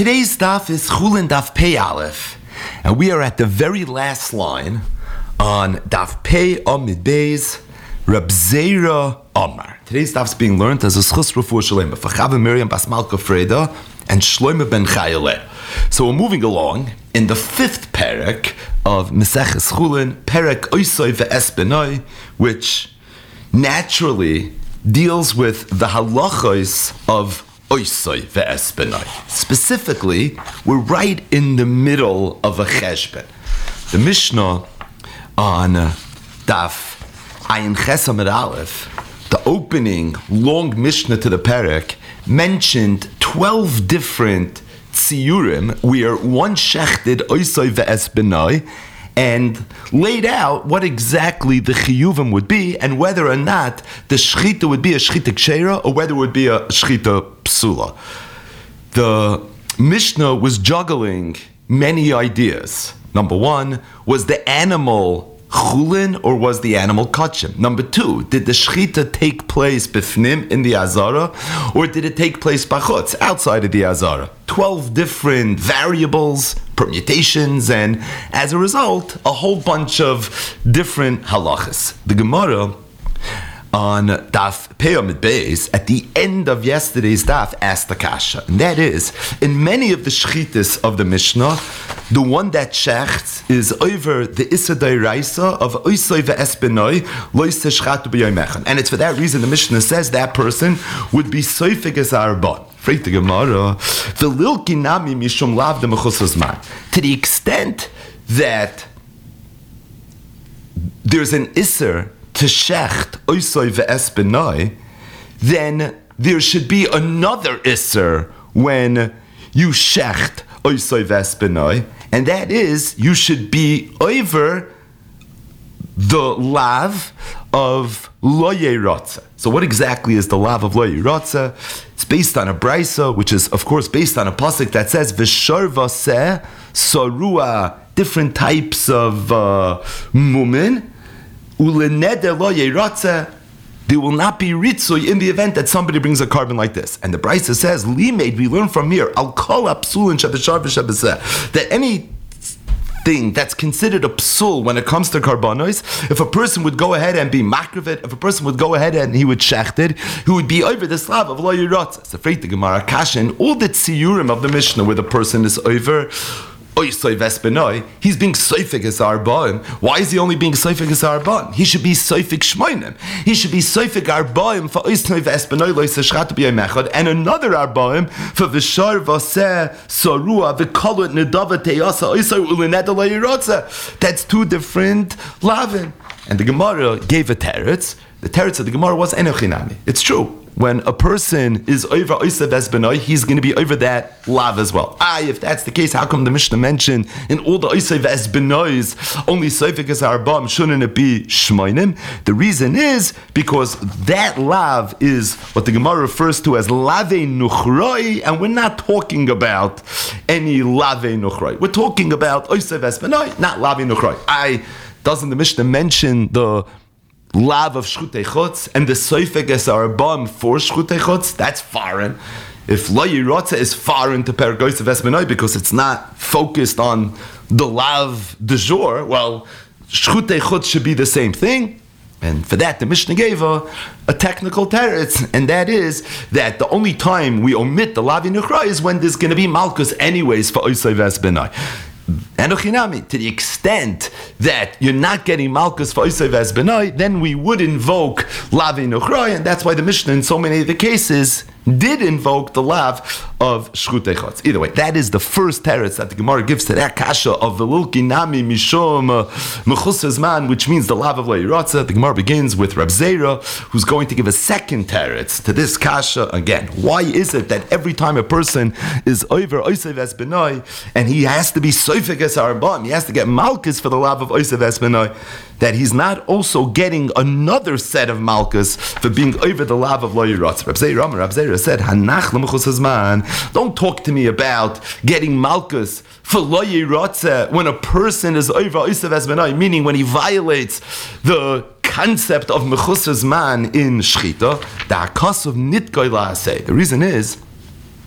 Today's daf is Chulin Daf Pei Aleph, and we are at the very last line on Daf Pei Amid Beis, Reb Zera Amar. Today's daf is being learned as a Schus Refuah Shalema for Chava Miriam Bas Malka Freda and Shlomo ben Chayaleh. So we're moving along in the fifth perek of Meseches Chulin, Perek Oisoi Ve'es Benoi, which naturally deals with the halachos of Oisoi Ve'es Benoi. Specifically, we're right in the middle of a cheshbon. The Mishnah on Daf Ayin Ches Amud Aleph, the opening long Mishnah to the perek, mentioned 12 different tziyurim where one shechted Oisoi Ve'es Benoi and laid out what exactly the chiyuvim would be and whether or not the shchita would be a shchita kshera or whether it would be a shchita psula. The Mishnah was juggling many ideas. Number one, was the animal chulin or was the animal kachim? Number two, did the shchita take place bifnim in the azara or did it take place bachutz, outside of the azara? 12 different variables, permutations, and as a result, a whole bunch of different halachas. The Gemara on Daf Pei Amid Beis, at the end of yesterday's daf, asked the kasha, and that is, in many of the shchitas of the Mishnah, the one that shechts is over the Issa D'Oraisa of Oisoi Ve'es Benoi Lois Teshchatu B'Yom Echad, and it's for that reason the Mishnah says that person would be soifig as arbon. Freit the Gemara, v'lil kinami mishum lav de mechusas man. To the extent that there's an Isser to shecht Oisoi Ve'es Benoi, then there should be another Isser when you shecht Oisoi Ve'es Benoi, and that is, you should be over the lav of Lo Yeirotze. So what exactly is the lav of Lo Yeirotze? It's based on a brisa, which is, of course, based on a pasuk that says, V'shor v'aseh sorua, different types of mumin, uleneder lo yeratze, there will not be ritzui in the event that somebody brings a carbon like this. And the brisa says, limeid, we learn from here, al kol apsulin shebeshar v'shebeseh, that anything that's considered a psul when it comes to karbanos, if a person would go ahead and be makrivet, if a person would go ahead and he would shecht it, he would be over the slav of lo yeratze. So freit the Gemara kasha, and all the tziyurim of the Mishnah where the person is over Oisoi Ve'es Benoi, he's being soifik as arba'im. Why is he only being soifik as arba'im? He should be soifik shmoinim. He should be soifik arba'im for Oisoi Ve'es Benoi Lo Yisashchatu B'Yom Echad, and another arba'im for V'shar V'aseh Sorua V'kalut Nedava Teyasa Oisoi Ulineda Lo Yeratze. That's two different lavin. And the Gemara gave a teretz. The teretz of the Gemara was enochinami. It's true. When a person is over Oisei Ve'es Benoi, he's going to be over that lav as well. If that's the case, how come the Mishnah mentioned in all the Oisei Ve'es Benois only Soifik as Arbam, shouldn't it be Shmoinim? The reason is because that lav is what the Gemara refers to as lave nuchroi, and we're not talking about any lave nuchroi. We're talking about Oisei Ve'es Benoi, not lave nuchroi. Doesn't the Mishnah mention the lav of shchutei chutz and the soifek es arbam for shchutei chutz? That's foreign. If lo yiratze is foreign to perek Oisei Ve'es Benoi because it's not focused on the lav de jour, well, shchutei chutz should be the same thing. And for that, the Mishnah gave a technical teretz, and that is that the only time we omit the lav nuchra is when there's going to be malchus anyways for Oisei Ve'es Benoi. Enochinami, to the extent that you're not getting malchus for Oisei Ve'es Benoi, then we would invoke lavi nuchroi, and that's why the Mishnah in so many of the cases did invoke the lav of shchutei chutz. Either way, that is the first teretz that the Gemara gives to that kasha of velilki nami mishum mechusas man, which means the lav of lo yeratze. The Gemara begins with Reb Zera, who's going to give a second teretz to this kasha again. Why is it that every time a person is over Oisei Ve'es Benoi and he has to be soifik es arbam, he has to get malchus for the lav of Oisei Ve'es Benoi, that he's not also getting another set of malchus for being over the lav of lo yeratze? Reb Zera said, Hanach l'mechusas man, don't talk to me about getting malchus for lo yeratze when a person is over Oisei Ve'es Benoi, meaning when he violates the concept of mechusas man in shchita. The hakas of nitgoy la'aseh. The reason is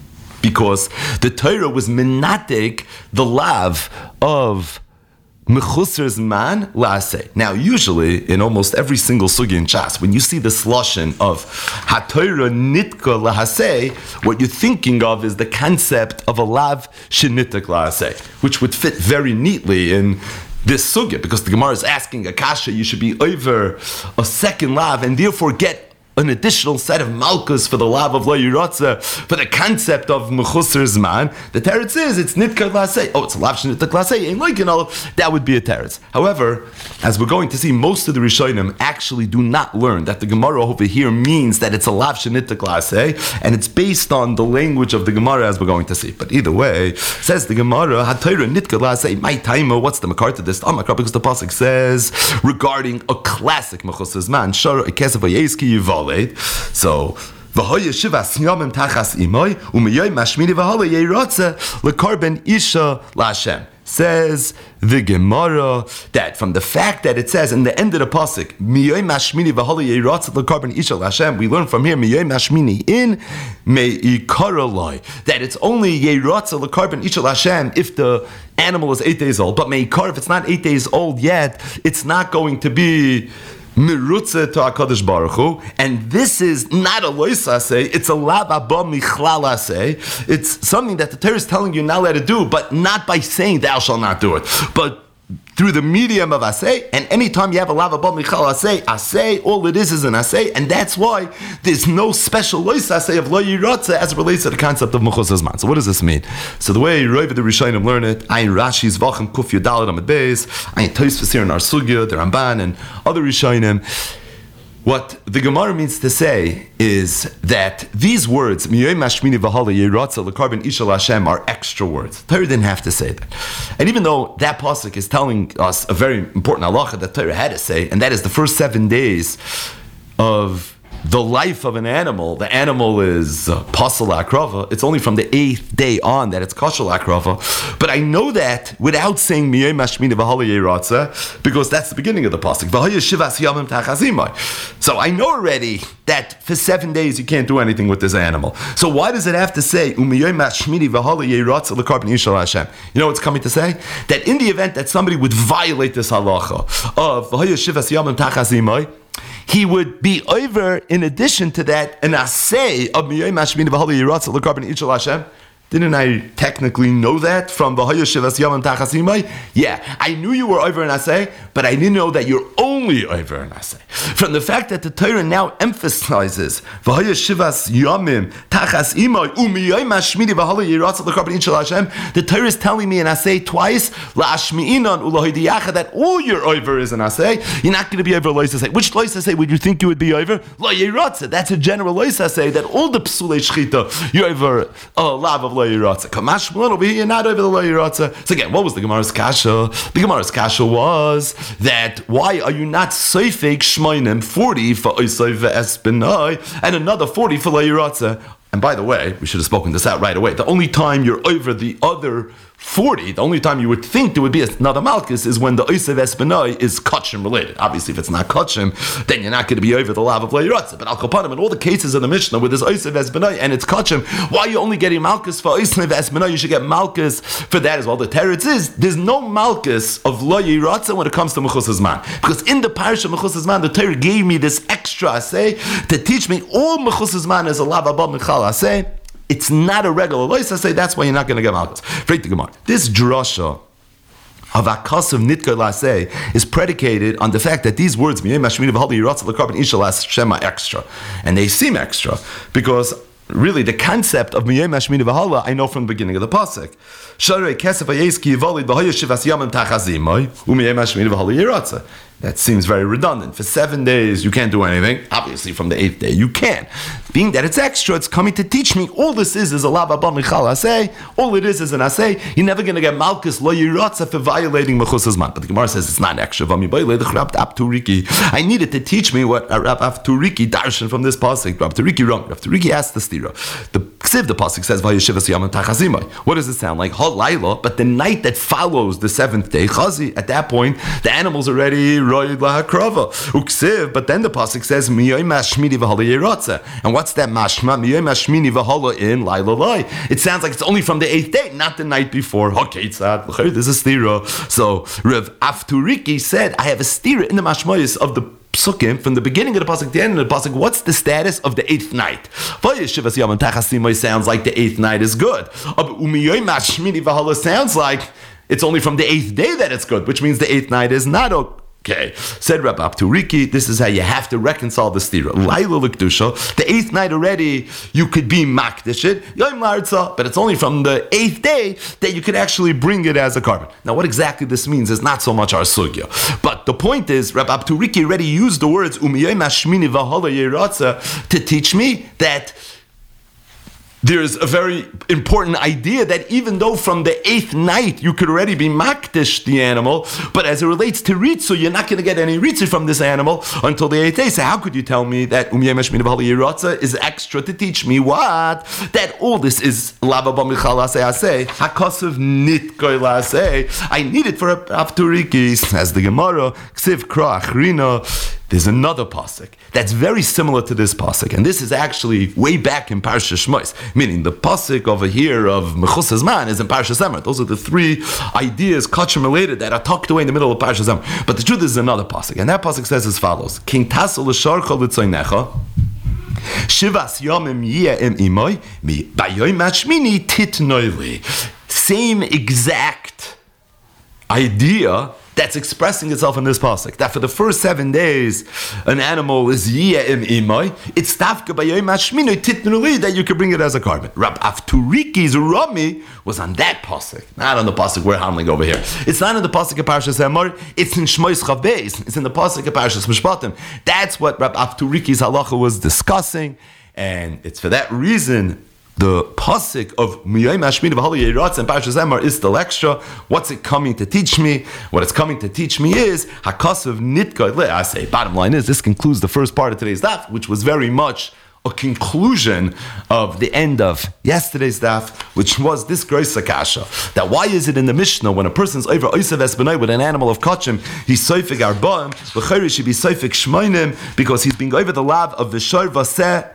because the Torah was menatek the lav of Mechusar Zman La'aseh. Now, usually, in almost every single sugi in Shas, when you see this lashon of HaTorah Nitka La'aseh, what you're thinking of is the concept of a lav shenitak La'aseh, which would fit very neatly in this sugya, because the Gemara is asking a kasha, you should be over a second lav, and therefore get an additional set of malchus for the lav of Lo Yiratza, for the concept of Mechusar Zman. The teretz is, it's Nitka La'aseh. Oh, it's a lav shenitak La'aseh. And like, that would be a teretz. However, as we're going to see, most of the Rishonim actually do not learn that the Gemara over here means that it's a lav shenitak La'aseh, and it's based on the language of the Gemara, as we're going to see. But either way, says the Gemara, HaTorah Nitka La'aseh, my taima, what's the makar to this? Because the pasuk says, regarding a classic Mechusar Zman, Shara Ekesef Vayeski Yival. So, v'hoye shivas yomim tachas imoy u'miyoi mashmini v'hoye yeirotze lekarben isha la'Hashem. Says the Gemara that from the fact that it says in the end of the pasuk miyoi mashmini v'hoye yeirotze lekarben isha la'Hashem, we learn from here miyoi mashmini in meikaroloi that it's only yeirotze lekarben isha la'Hashem if the animal is 8 days old, but meikar if it's not 8 days old yet, it's not going to be Mirutze to HaKadosh Baruch Hu, and this is not a lois aseh, it's a lav abba michlal aseh. It's something that the Torah is telling you not allowed to do, but not by saying thou shalt not do it, but through the medium of aseh. And anytime you have a lav abba michlal aseh, all it is an aseh, and that's why there's no special lois aseh of lo yiratze as it relates to the concept of Mechusar Zman. So what does this mean? So the way Rov the Rishonim learn it, Ayin Rashi's Vachem Kuf Yudalad Amud Beis, Ayin Tosfos here in our Sugya, the Ramban and other Rishonim. What the Gemara means to say is that these words, Miyoi Mashmini V'Hala Yeratza L'Karben Isha L'Hashem, are extra words. Torah didn't have to say that. And even though that pasuk is telling us a very important halacha that Torah had to say, and that is the first 7 days of the life of an animal, the animal is pasal akrava. It's only from the 8th day on that it's kashal akrava. But I know that without saying miyoi mashmini v'hala yeratza, because that's the beginning of the pasuk. V'haya shivas yamim tachazimai. So I know already that for 7 days you can't do anything with this animal. So why does it have to say umiyoi mashmini v'hala yeratza l'karben ishal Hashem? You know what's coming to say? That in the event that somebody would violate this halacha of v'haya shivas yamim tachazimai, he would be over, in addition to that, an asay of miyoi mashmini v'hala yiratza l'karben ishal Hashem. Didn't I technically know that from V'haya Shivas Yamim Tachas Imai? Yeah, I knew you were over an asay, but I didn't know that you're only over an asay. From the fact that the Torah now emphasizes V'haya Shivas Yamim Tachas Imai Umiyoi Mashmini V'hala Yiratza L'Karben Ishal Hashem, the Torah is telling me an asay twice, La'ashmi'inan U'lahidiyacha, that all you're over is an asay. You're not going to be over lois asay. Which lois asay would you think you would be over? La Yiratza. That's a general lois asay, that all the psulei shchita, you're over a lav of lo yiratza. Kamash Malon over here, you're not over the lo yiratza. So again, what was the Gemara's kasha? The Gemara's kasha was that why are you not soifek shmoinim 40 for oisay ve'esbenai and another 40 for lo yiratza? And by the way, we should have spoken this out right away. The only time you're over the other 40, the only time you would think there would be another malchus is when the Oisev Esbenai is Kachim related. Obviously, if it's not Kachim, then you're not going to be over the lav of Leiratza. But Al Kapanim, in all the cases in the Mishnah with this Oisev Esbenai and it's Kachim, why are you only getting malchus for Oisev Esbenai? You should get malchus for that as well. The teretz is, there's no malchus of Leiratza when it comes to Mechusar Zman. Because in the parish of Mechusar Zman, the Torah gave me this extra asay to teach me all Mechusar Zman is a lav abab Michal asay. It's not a regular lois asay, that's why you're not going to get malchus. This drasha of Akas of Nitka Laseh is predicated on the fact that these words are extra. And they seem extra because really the concept of Miyeh Mashmini V'Hala I know from the beginning of the pasuk. That seems very redundant. For 7 days you can't do anything. Obviously from the 8th day you can. Being that it's extra, it's coming to teach me all this is a lav abba michal asay. All it is an asay. You're never going to get malchus lo yiratza for violating Mechusar Zman. But the Gemara says it's not extra. I needed to teach me what Rav Turiki darshan from this pasuk. Rav Turiki asked the stira. The Ksiv, the pasuk says, "Vayeshivas yamim tachazimai." What does it sound like? Halayla, but the night that follows the seventh day, chazi. At that point, the animal's already roid lahakrava. Uksiv, but then the pasuk says, "Miyay mashmini v'hala yeratza." And what's that mashma? Miyay mashmini v'hala in laila lai. It sounds like it's only from the eighth day, not the night before. Okay, there's a stira. So Rav Afturiki said, I have a stira in the mashmayis of the psukim from the beginning of the pasuk to the end of the pasuk. What's the status of the eighth night? Vayeshivas yamim tachazimai sounds like the eighth night is good. Umiyay mashmini v'hala sounds like it's only from the eighth day that it's good, which means the eighth night is not okay. Said Rab Abturiki, this is how you have to reconcile the stira. Laila l'kedusha, the eighth night already, you could be makdish it, yom l'arza, but it's only from the eighth day that you could actually bring it as a carbon. Now, what exactly this means is not so much our sugya. But the point is, Rab Abturiki already used the words umiyay mashmini v'hala yeratza to teach me that there's a very important idea that even though from the eighth night you could already be makdish the animal, but as it relates to ritzu, you're not going to get any ritzu from this animal until the eighth day. So how could you tell me that umiyay mashmini v'hala yeratza is extra to teach me what? That all this is lava b'michal aseh hakasav nitkoy laseh. I need it for a Afturiki, as the Gemara ksiv kra achrina. There's another pasuk that's very similar to this pasuk, and this is actually way back in Parshas Shmos, meaning the pasuk over here of Mechusas Man is in Parshas Emor. Those are the three ideas, kachim related, that are tucked away in the middle of Parshas Emor. But the truth is another pasuk, and that pasuk says as follows: King Tassel l'sharcha l'tzoynecha, Shivas yomim yiyeh imoy, bayoyim hashmini titnoili. Same exact idea that's expressing itself in this pasuk. That for the first 7 days, an animal is yiyeh im imay. It's tafka b'yoyim hashminoi titnuli that you could bring it as a carbon. Rab Afturiki's Rami was on that pasuk, not on the pasuk we're handling over here. It's not in the pasuk of Parshas Emor. It's in Shmos Chav Beis. It's in the pasuk of Parshas Mishpatim. That's what Rab Afturiki's halacha was discussing, and it's for that reason the pasuk of Miyay Mashmini V'Hala Yeratz and Parshas Emor is still extra. What's it coming to teach me? What it's coming to teach me is Hakasav Nitka. I say, bottom line is, this concludes the first part of today's daf, which was very much a conclusion of the end of yesterday's daf, which was this Grois Akasha. That why is it in the Mishnah when a person's over Oisav Esbenai with an animal of Kachim, he's Soifig Arbaim, L'chayri should be Soifig Shmoinim, because he's being over the lav of the Shor Vaseh,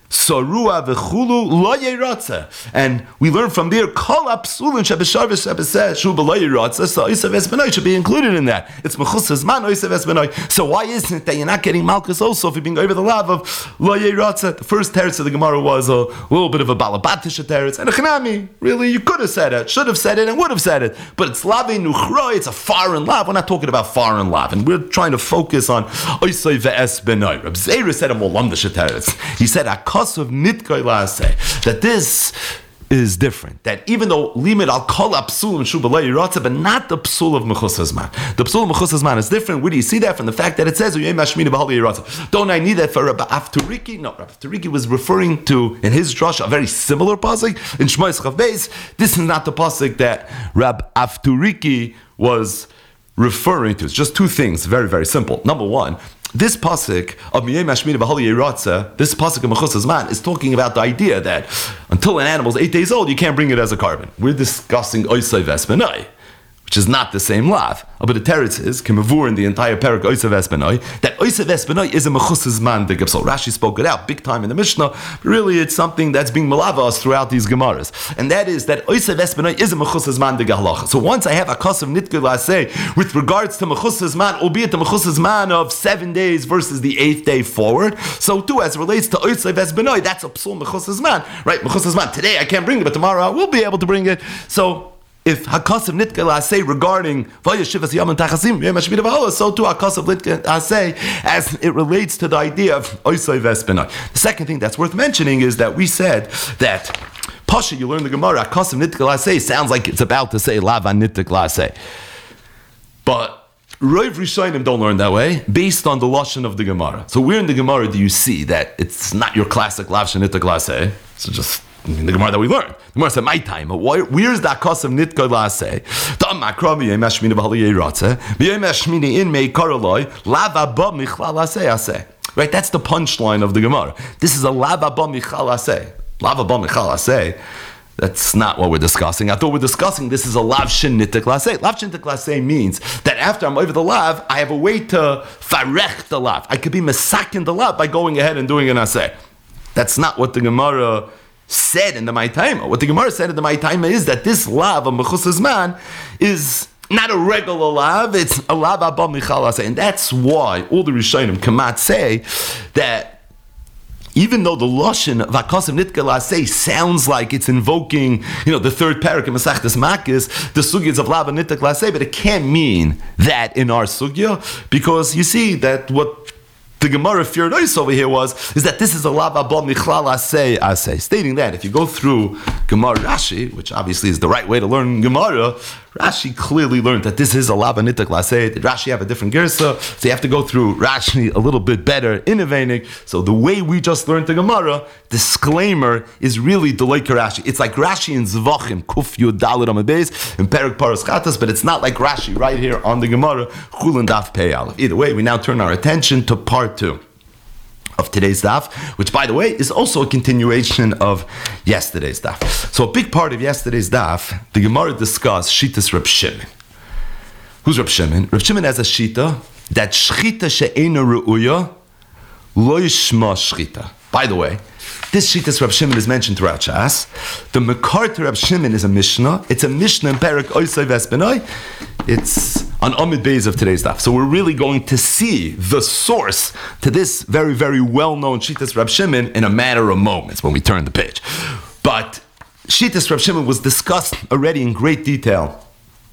Sorua v'chulu lo yeratza, and we learn from there kol apsulin shebeshar v'shebeseh shu b'lo yeratza. So Oisav Esbenai should be included in that. It's mechusas man Oisav Esbenai. So why isn't it that you're not getting malchus also if you're being over the lav of lo yeratza? The first teretz of the Gemara was a little bit of a balabatish teretz, and a chanami. Really, you could have said it, should have said it, and would have said it. But it's lavi nuchroi. It's a foreign lav. We're not talking about foreign lav, and we're trying to focus on Oisav Esbenai. Reb Zera said a molamdish teretz. He said of nitkoy laaseh, that this is different. That even though limit al kol apsul and shubalay yiratza, but not the psul of mechusas man. The psul of mechusas man is different. Where do you see that? From the fact that it says uyei mashmini b'hal yiratza. Don't I need that for Rabbi Afturiki? No, Rabbi Afturiki was referring to in his drush a very similar pasuk in Shmos Chav Beis. This is not the pasuk that Rabbi Afturiki was referring to. It's just two things, very, very simple. Number one, this pasuk of Miyei Mashmini B'Hali Yeratza, this pasuk of Mechusas Man, is talking about the idea that until an animal is 8 days old, you can't bring it as a carbon. We're discussing Oisai Vespenai, which is not the same lav. But the teretz is, Kemavur in the entire parak Oisav Esbenai, that Oisav Esbenai is a mechusas man de Gepsol. Rashi spoke it out big time in the Mishnah, but really it's something that's being malava us throughout these Gemaras. And that is that Oisav Esbenai is a mechusas man de Gehalacha. So once I have a kasav nitgul aseh with regards to mechusas man, albeit the mechusas man of 7 days versus the 8th day forward, so too as it relates to Oisav Esbenai, that's a psul mechusas man, right? Mechusas man, today I can't bring it, but tomorrow I will be able to bring it. So if Hakasav Nitka say regarding Vayeshivas Yamim Tachasim Yom Hashmini V'Hala, so too Hakasav Nitka say as it relates to the idea of Oisai Vespenai. The second thing that's worth mentioning is that we said that Pasha, you learn the Gemara, Hakasav Nitka say sounds like it's about to say Lava Nitka say, but Roiv Rishonim don't learn that way based on the lashon of the Gemara. So where in the Gemara do you see that it's not your classic Lav Shanitka say? So just in the Gemara that we learned. The Gemara said, my time. Where's that kasav nitka laseh? Dam makra b'yem hashmini b'hali yeratze. B'yem hashmini in mei karoloi. Lava ba michla laseh aseh. Right, that's the punchline of the Gemara. This is a lava ba michla laseh. Lav haba michal aseh. That's not what we're discussing. I thought we're discussing this is a lav shin nitik laseh. Lav shin nitik laseh means that after I'm over the lav, I have a way to farech the lav. I could be mesakin the lav by going ahead and doing an aseh. That's not what the Gemara said in the Maitaima. What the Gemara said in the Maitaima is that this lav of mechus man is not a regular lav, it's a lav abba michal aseh. And that's why all the Rishonim kamat say that even though the Lashon of Akasav Nitka Laseh sounds like it's invoking, the third parak in Masechtas Makis, the sugyas of Lav and Nitka Laseh, but it can't mean that in our sugya, because you see that what the Gemara feared over here is that this is a Lav Abba Michlal Aseh, stating that if you go through Gemara Rashi, which obviously is the right way to learn Gemara, Rashi clearly learned that this is a Lav Nitak Laseh. Did Rashi have a different girsa? So you have to go through Rashi a little bit better, innovating. So the way we just learned the Gemara, disclaimer is really Delay Rashi. It's like Rashi in Zvachim, Kuf Yud Dalet Amud Beis, in Perek Paras Chatas, but it's not like Rashi right here on the Gemara, Chulin Daf Pei Aleph. Either way, we now turn our attention to part 2 of today's daf, which, by the way, is also a continuation of yesterday's daf. So a big part of yesterday's daf, the Gemara discussed Shitas Reb Shimon. Who's Reb Shimon? Reb Shimon has a shita that shchita she'ena re'uya lo yishma shchita. By the way, this Shitas Reb Shimon is mentioned throughout Shas. The Mekar to Reb Shimon is a Mishnah. It's a Mishnah in Perek Oisei Vesbenoi. It's on Amud Beis of today's daf. So we're really going to see the source to this very, very well-known Shitas Reb Shimon in a matter of moments when we turn the page. But Shitas Reb Shimon was discussed already in great detail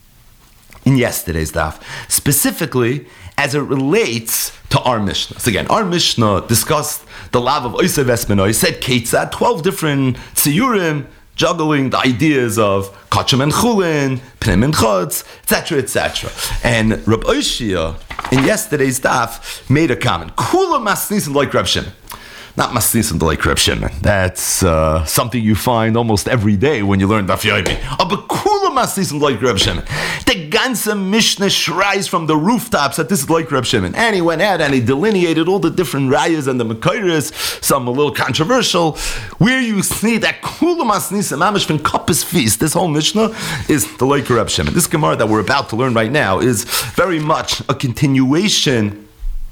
in yesterday's daf, specifically as it relates to our Mishnah. So again, our Mishnah discussed the lav of Oisei Vesbenoi, said Ketzad, 12 different tziyurim, juggling the ideas of Kachem and Chulin, Pnim and Chutz, etc., etc. And Reb Oshia, in yesterday's daf, made a comment. Kula masnisim like Reb Shimon. Not masnisim like Reb Shimon. That's something you find almost every day when you learn Daf Yomi. But kula masnisim like Reb Shimon. The ganze Mishnah shries from the rooftops that this is like Reb Shimon. And he went out and he delineated all the different rayas and the Mekayres, some a little controversial, where you see that kula masnisim mamish from Kappas feast. This whole Mishnah is the like Reb Shimon. This Gemara that we're about to learn right now is very much a continuation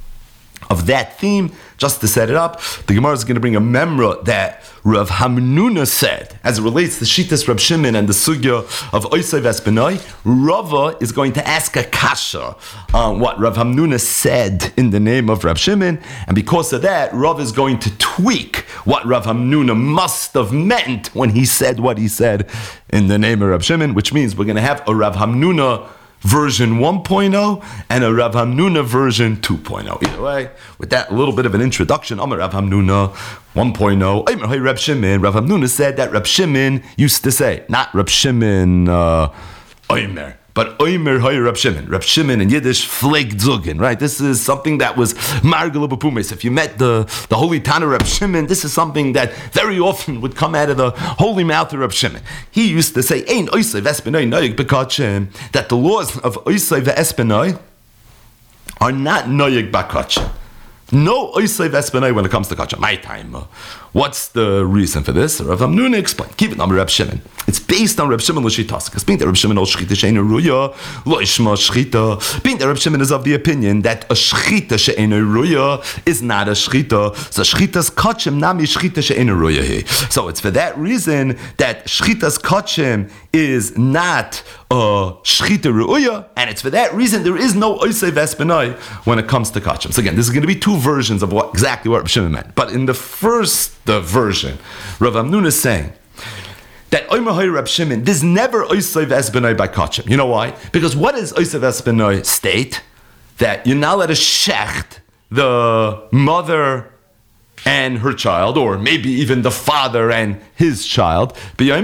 of that theme. Just to set it up, the Gemara is going to bring a memra that Rav Hamnuna said, as it relates to Shitas Reb Shimon and the sugya of Oisei Vesbenoi. Rava is going to ask a kasha on what Rav Hamnuna said in the name of Reb Shimon, and because of that, Rav is going to tweak what Rav Hamnuna must have meant when he said what he said in the name of Reb Shimon, which means we're going to have a Rav Hamnuna version 1.0 and a Rav Hamnuna version 2.0. Either way, with that little bit of an introduction, I'm a Rav Hamnuna 1.0. Reb Shimon. Rav Hamnuna said that Reb Shimon used to say, not Reb Shimon Oimer, but Oimer Hoy Reb Shimon. Reb Shimon in Yiddish, Fleig Zugin, right? This is something that was Margala Bapumes. If you met the holy Tana Reb Shimon, this is something that very often would come out of the holy mouth of Reb Shimon. He used to say, Ein Oisei Vesbenoi Noyeg Bekachem, that the laws of Oisei Vesbenoi are not Noyeg Bekachem. No Oisei Vesbenoi when it comes to Kachem. My time. What's the reason for this? Rav Hamnuna explained. Keep it on Reb Shimon. It's based on Reb Shimon L'Shitas. Because being that Reb Shimon Shchita she'eino ruya, lo ishma shchita. Being that Reb Shimon is of the opinion that a shchita she'eino ruya is not a shchita. So shchita's kachem nami shchita she'eino ruya he. So it's for that reason that shchita's kachem is not shchita ruya, and it's for that reason there is no Oisei Vesbenoi when it comes to kachem. So again, this is going to be two versions of exactly what Reb Shimon meant. But in the first version, Rav Hamnuna is saying that Omer Hoy Reb Shimon, there's never Oisei Vesbenoi by Kachem. You know why? Because what does Oisei Vesbenoi state? That you're not allowed to shecht the mother and her child, or maybe even the father and his child,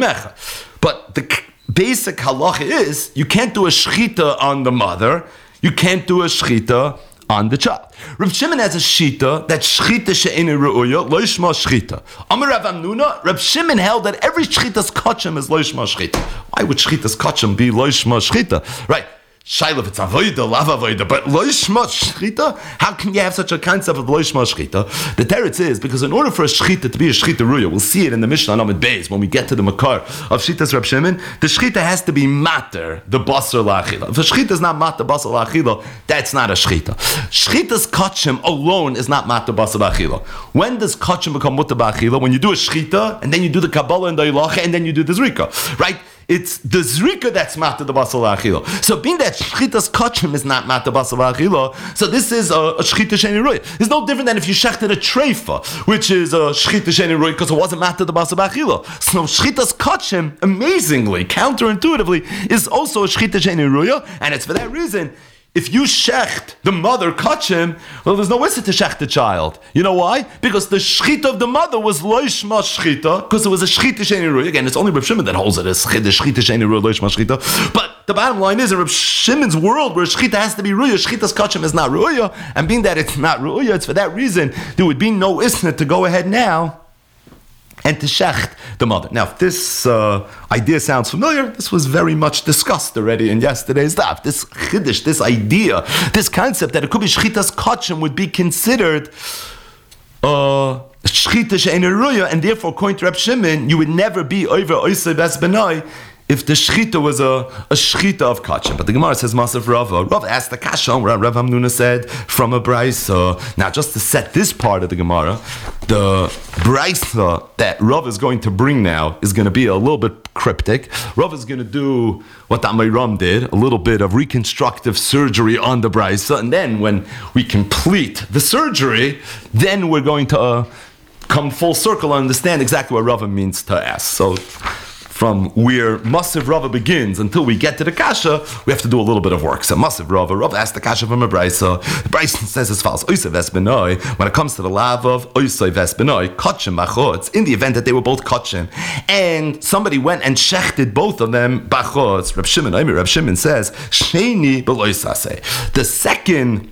but the basic halacha is you can't do a shchita on the mother, you can't do a shchita on the child. Reb Shimon has a shita that shchita she'eino ru'uya lo yishma shchita. Amar Rav Hamnuna, Reb Shimon held that every shchita's kachem is lo yishma shchita. Why would shchita's kachem be lo yishma shchita? Right. Shaila, if it's avoida, lava avoida, but loishma shchita, how can you have such a concept of loishma shchita? The teretz is because in order for a shchita to be a shchita ruya, we'll see it in the Mishnah on Amud Beis when we get to the makar of shitas Reb Shimon. The shchita has to be mater the basar la'achila. If a shchita is not mater basar la'achila, that's not a shchita. Shchita's kachim alone is not mater basar la'achila. When does kachim become mutar ba'achila? When you do a shchita and then you do the kabbalah and the ilacha and then you do the zrika, right? It's the zrika that's matter the basal achila. So being that shchitas kachim is not matter basal achila, so this is a shchita sheni roy. It's no different than if you shechted a treifa, which is a shchita sheni roy because it wasn't matter the basal achila. So shchitas kachim, amazingly, counterintuitively, is also a shchita sheni roy, and it's for that reason. If you shecht the mother kachim, well, there's no issa to shecht the child. You know why? Because the shchita of the mother was loishma shchita, because it was a shchita sheni ruya. Again, it's only Reb Shimon that holds it as the shchita sheni ruya loishma shchita. But the bottom line is, in Reb Shimon's world, where shchita has to be ruya, shchita's kachim is not ruya, and being that it's not ruya, it's for that reason there would be no isna to go ahead now and to shecht the mother. Now, if this idea sounds familiar, this was very much discussed already in yesterday's daf. This chiddush, this idea, this concept that it could be shchitas kachim would be considered shchita she'eina ruya, and therefore, according to Reb Shimon, you would never be over oisei ves benai if the shchita was a shchita of kachim. But the Gemara says, Masav Rava. Rava asked the kasha, Rav Hamnuna said, from a brisa. Now, just to set this part of the Gemara, the brisa that Rav is going to bring now is going to be a little bit cryptic. Rav is going to do what the Amayram did, a little bit of reconstructive surgery on the brisa, and then when we complete the surgery, then we're going to come full circle and understand exactly what Rava means to ask. So, from where Masav Rava begins until we get to the kasha, we have to do a little bit of work. So Masav Rava asked the kasha from a brisa. The brisa says as follows: Oisei ves benoi. When it comes to the lav of Oisei ves benoi, kachim bachotz. In the event that they were both kachim, and somebody went and shechted both of them bachotz. Reb Shimon says sheni beloisase. The second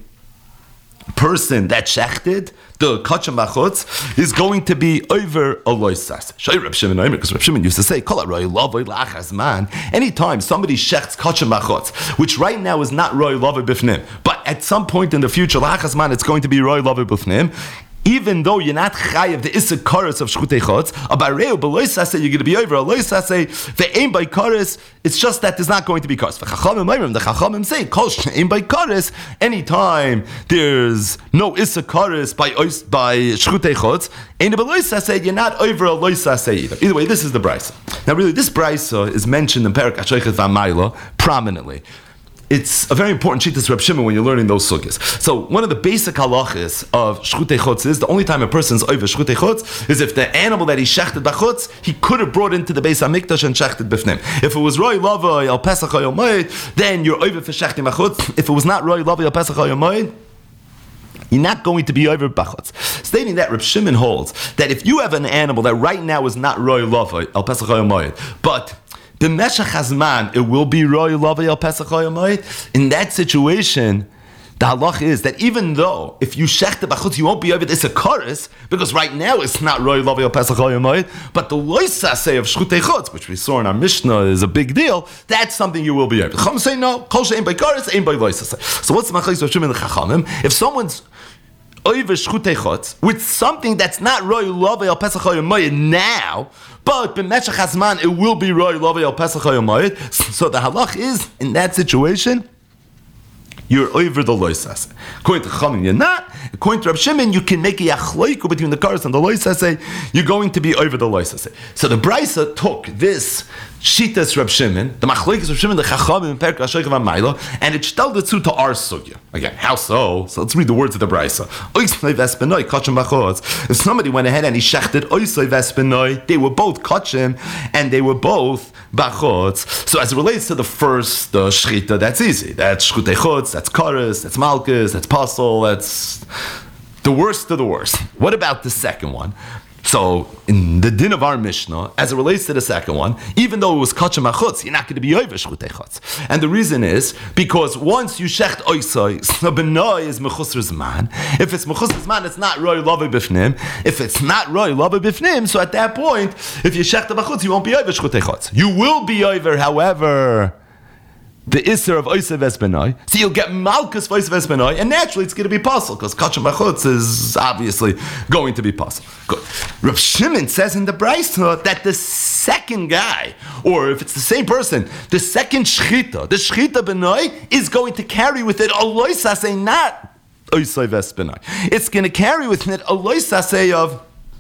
person that shechted the kachim bachutz is going to be over a loisas. Shay Reb Shimon, because Reb Shimon used to say, "Kol roy lavoi lachas man." Anytime somebody shechts kachim bachutz, which right now is not roy lavoi bifnim, but at some point in the future, lachas man, it's going to be roy lavoi bifnim. Even though you're not chayav the issa kares of shchutei chutz, a bareu beloisase you're going to be over a loisase. The aim by kares, it's just that there's not going to be kares. The chachamim say kol aim by kares. Anytime there's no issa kares by shchutei chutz, aim by beloisase you're not over a loisase either. Either way, this is the brisa. Now, really, this brisa is mentioned in Perek Ashaychet V'Mayla prominently. It's a very important shittas Reb Shimon when you're learning those sugyas. So one of the basic halachas of shchutei chutz is the only time a person's over shchutei chutz is if the animal that he shechted b'chutz he could have brought into the Beis Hamikdash and shechted b'fnim. If it was roi lava al pesach hayom moed, then you're over for shechting b'chutz. If it was not roi lava al pesach hayom moed, you're not going to be over b'chutz. Stating that, Reb Shimon holds that if you have an animal that right now is not roi lava al pesach hayom moed, but b'meshach hazman it will be roi lava al pesach hayom moed, in that situation, the halach is that even though if you shech the bachutz, you won't be over this a kares, because right now it's not roi lava al pesach hayom moed, but the loisase of shchutei chutz, which we saw in our Mishnah, is a big deal. That's something you will be over. The Chacham say no, kol she'ein by kares, ein by loisase. So what's the machlokes of Shimon and the Chachamim? If someone's over shchutei chutz with something that's not roi lava al pesach hayom moed now, but b'meshach hazman it will be roi lava al pesach hayom moed. So the halach is in that situation, you're over the loisas. According to Chachamim, you're not. According to Reb Shimon, you can make a yachloiku between the kares and the loisas. You're going to be over the loisas. So the brisa took this shitas Reb Shimon, the machlokes Reb Shimon, the Chachamim in Perek Ashaychet V'Mayla, and it shtelled it to our sugya. Again, how so? So let's read the words of the brisa. Oisei ves benoi kachim bachutz. If somebody went ahead and he shechted oisei ves benoi, they were both kachim and they were both bachutz. So as it relates to the first shchita, that's easy. That's shchutei chutz, that's kares, that's malchus, that's pasol, that's the worst of the worst. What about the second one? So, in the din of our Mishnah, as it relates to the second one, even though it was kachim achutz, you're not going to be over shchutei chutz. And the reason is, because once you shecht oisai, so benoi is mechusar zman. If it's mechusar zman, it's not roi lava bifnim. If it's not roi lava bifnim, so at that point, if you shecht b'chutz, you won't be over shchutei chutz. You will be over, however, the Isser of Oisev Esbenai, so you'll get Malkus Oisev Esbenai, and naturally it's going to be possible, because Kachim Bachutz is obviously going to be possible. Good. Rav Shimon says in the Brisa that the second guy, or if it's the same person, the second Shchita, the Shchita Benai, is going to carry with it a Loisase, not Oisev Esbenai. It's going to carry with it a Loisase of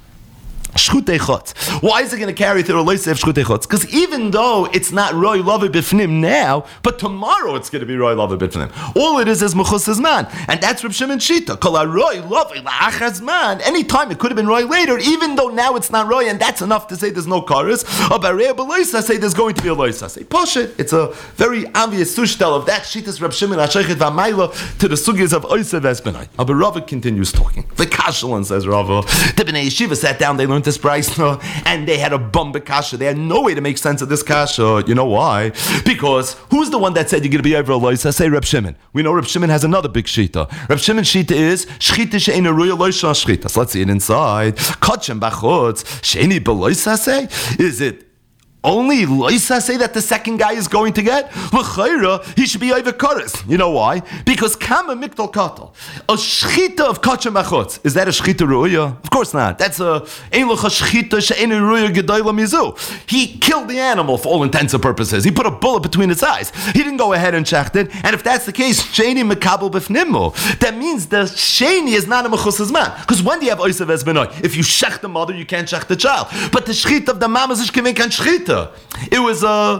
Shchutei Chutz. Why is it going to carry through a loisei of Shchutei Chutz? Because even though it's not Roy Lava Bifnim now, but tomorrow it's going to be Roy Lava Bifnim. All it is Mechus Zman. And that's Reb Shimon Shita. Kol Roy Lava La'achar Zman. Anytime it could have been Roy later, even though now it's not Roy, and that's enough to say there's no Karis. Or by Rei Beloisa say there's going to be a Loisa. Say Poshit. It's a very obvious sushtel of that Shitas Reb Shimon Hashaychet V'Mayla to the sugis of Oisev Esbenai. Aber Rava continues talking. The Kashalan says Rava. The Bnei Yeshiva sat down, they learned this Brisa, and they had a bumba kasha. They had no way to make sense of this kasha. You know why? Because who's the one that said you're going to be over a loisa? Say Reb Shimon. We know Reb Shimon has another big shita. Reb Shimon's shita is shchita she'ena ruya loisa shchita. So let's see it inside. Kachem bachutz she'eni beloisa say. Is it only Loisa say that the second guy is going to get? L'chayra, he should be over Karis. You know why? Because Kama Mikdal Katal. A shchita of Kachem Achutz. Is that a shchita ruya? Of course not. That's a ein locha shchita she'en ruya gedayla mizu. He killed the animal for all intents and purposes. He put a bullet between its eyes. He didn't go ahead and shecht it. And if that's the case, sheni mekabel b'fnimmo. That means the sheni is not a mechus man. Because when do you have oisav esbenoi? If you shecht the mother, you can't shecht the child. But the shchita of the mama is kivin kan shchita. It was a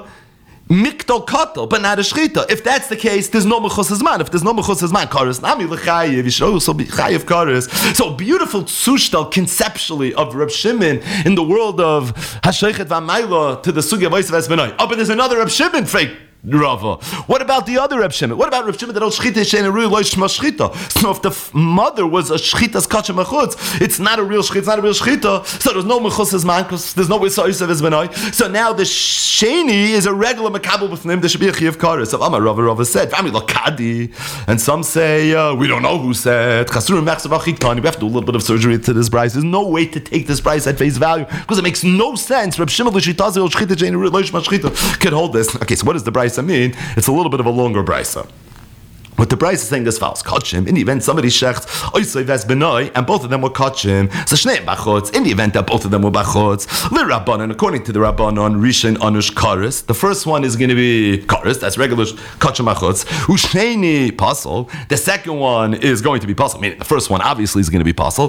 mikdal katel, but not a shchita. If that's the case, there's no mechus zman. If there's no mechus zman, kares nami l'chayiv yishow so chayiv kares. So beautiful tzushtal conceptually of Reb Shimon in the world of hashaychet v'amayla to the sugi of oisav esbenoi. Oh, but there's another Reb Shimon fake Rava. What about the other Reb Shimon? What about Reb Shimon that all shchita she'en ruya lo yishma shchita? So if the mother was a shchita's kachem achutz, it's not a real shchita, it's not a real shchita. So there's no mechus zman because there's no isoisav esbenoi. So now the sheni is a regular makabel b'fnim. There should be a chiyav kares. So Rava said, "Fami lakadi," and some say we don't know who said. Chasuru mechsav achikani. We have to do a little bit of surgery to this price. There's no way to take this price at face value because it makes no sense. Reb Shimon l'shitazi ol shchita she'en ruya lo yishma shchita could hold this. Okay, so what is the price? I mean, it's a little bit of a longer brisa. What the brisa is saying is false. Kachim, in the event somebody shechts oisay ves benoi, and both of them were kachim. So shnei bachutz. In the event that both of them were bachutz, the rabbanon, according to the rabbanon, rishon anush kares. The first one is going to be kares. That's regular kachim bachutz. Ushneini pasol. The second one is going to be pasol. Meaning the first one obviously is going to be pasol.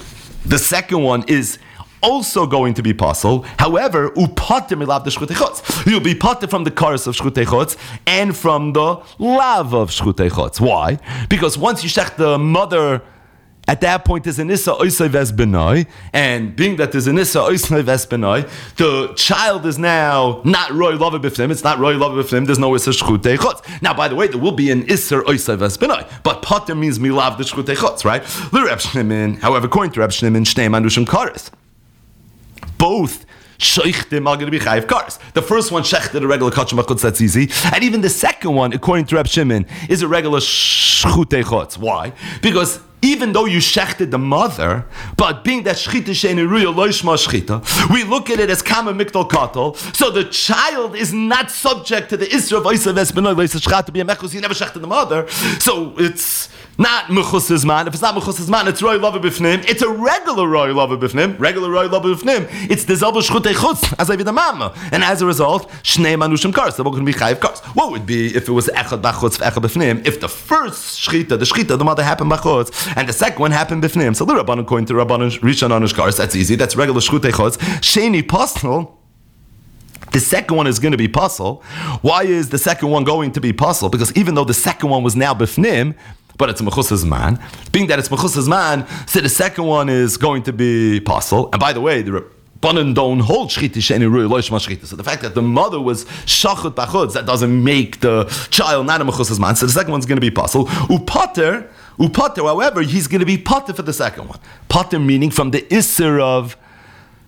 The second one is also going to be possible. However, upatim ilav the shchutei chutz. You'll be patim from the kares of shchutei chutz and from the lav of shchutei chutz. Why? Because once you shech the mother, at that point there's an issa oisay ves benoi, and being that there's an issa oisay ves benoi, the child is now not roy lava b'fnim. It's not roy lava b'fnim. There's no issa shchutei chutz. Now, by the way, there will be an issa oisay ves benoi, but patim means milav the shchutei chutz, right? L'Reb Shimon, however, according to Reb Shimon, shnei manushim kares. Both sheichtim are going to be chayiv kares. The first one shechted a regular kachem achutz, that's easy, and even the second one, according to Reb Shimon, is a regular shchutei chutz. Why? Because even though you shechted the mother, but being that shchita she'en ruya lo yishma shchita, we look at it as kama mikdal katel. So the child is not subject to the isra of oisav esbenoi loisa shchat to be a mechus. You never shechted the mother, so it's not mechus zman. If it's not mechus zman, it's roy lava b'fnim. It's a regular roy lava b'fnim. Regular roy lava b'fnim. It's the zelba shchutei chutz as I be the mama, and as a result, shnei manushim kares. They're going to be chayiv kares. What would be if it was echad bachutz echad b'fnim? If the first shchita, the mother happened bachutz, and the second one happened b'fnim. So the Rabbanon, according to Rabbanon Rishon Anush Kares, that's easy. That's regular shchutei chutz. Sheni pastel. The second one is going to be puzzle. Why is the second one going to be puzzle? Because even though the second one was now b'fnim, but it's a mechus zman. Being that it's mechus zman, so the second one is going to be puzzle. And by the way, the Rabbanon don't hold shchita she'en ruya lo yishma shchita. So the fact that the mother was shachut bachutz, that doesn't make the child not a mechus zman. So the second one's going to be puzzle. Upater, however, he's going to be pater for the second one. Pater meaning from the isser of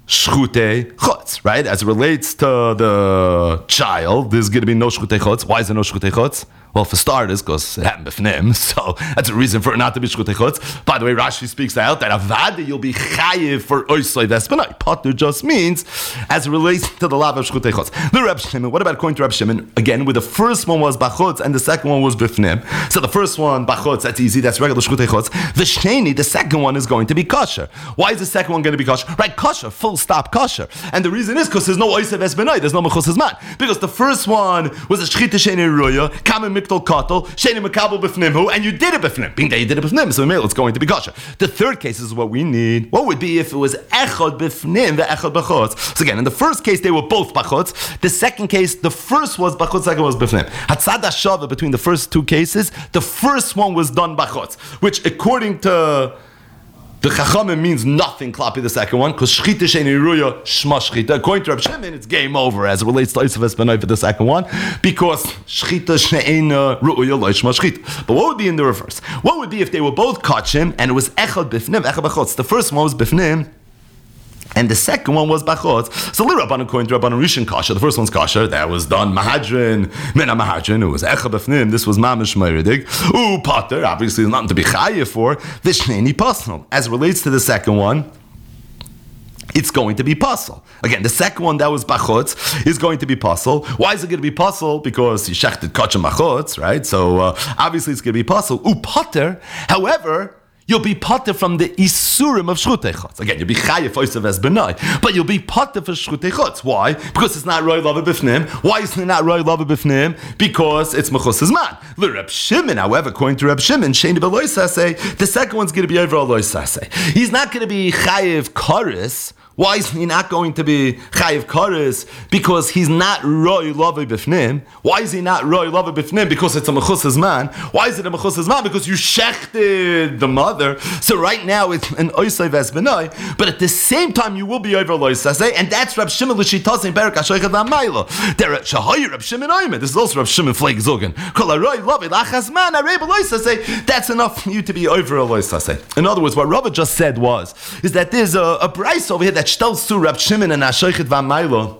shchutei chutz, right? As it relates to the child, there's going to be no shchutei chutz. Why is there no shchutei chutz? Well, for starters, because it happened b'fnim, so that's a reason for it not to be shchutei chutz. By the way, Rashi speaks out that avada you'll be chayiv for oisoi vespanai. Potter just means as it relates to the lav of shchutei chutz. The Reb Shimon, what about according to Reb Shimon? Again, where the first one was bachutz and the second one was b'fnim. So the first one bachutz, that's easy, that's regular shchutei chutz. The sheni, the second one is going to be kosher. Why is the second one going to be kosher? Right, kosher, full stop kosher. And the reason is because there's no oisoi vespanai, there's no mechus man. Because the first one was a shchita sheni ruya, kamen mikdol katel, sheni mekabel b'fnimhu, and you did it b'fnim. Being that you did it b'fnim, so it's going to be kosher. The third case is what we need. What would be if it was echad b'fnim ve'echad b'chutz? So again, in the first case they were both b'chutz. The second case, the first was b'chutz, second was b'fnim. Hatzad hashava between the first two cases, the first one was done b'chutz, which according to the Chachamim means nothing, klapi the second one, because shchita she'eni ruya shma shchita. According to Reb Shimon, it's game over as it relates to Yosef Espanai for the second one, because shchita she'eni ruya lo shma shchita. But what would be in the reverse? What would be if they were both kachim and it was echad b'fnim, echad b'chutz? The first one was b'fnim, and the second one was bachutz. So Rabbanan according to Rabbanan Rishon kasha. The first one's kasha. That was done mahadrin, mena mahadrin. It was echad b'fnim. This was mamish meiridig. Ooh, potter. Obviously, there's nothing to be chayiv for. Vishneni pasal. As it relates to the second one, it's going to be pasal. Again, the second one that was bachutz is going to be pasal. Why is it going to be pasal? Because you shechted kachim bachutz, right? So obviously it's going to be pasal. Ooh, potter. However, you'll be potter from the isurim of shchutei chutz. Again, you'll be chayiv oisav as benai, but you'll be potter for shchutei chutz. Why? Because it's not roi lava b'fnim. Why is it not roi lava b'fnim? Because it's mechus man. The Reb Shimon, however, according to Reb Shimon, sheni b'loy saseh, the second one's going to be over a loy saseh. He's not going to be chayiv koris. Why is he not going to be chayiv koris? Because he's not roi lava b'fnim. Why is he not roi lava b'fnim? Because it's a mechus man. Why is it a mechus man? Because you shechted the mother. So right now it's an oisay vesbenai, but at the same time you will be over loisase, and that's Reb Shimon l'shitaz in Berak HaShoichet v'Amayla. There shahoy Reb Shimon Oimed. This is also Reb Shimon Fleig Zogan. Kol aroi love it achas man arei b'loisase. That's enough for you to be over a loisase. In other words, what Rava just said is that there's a price over here that tells to Reb Shimon and HaShoichet v'Amayla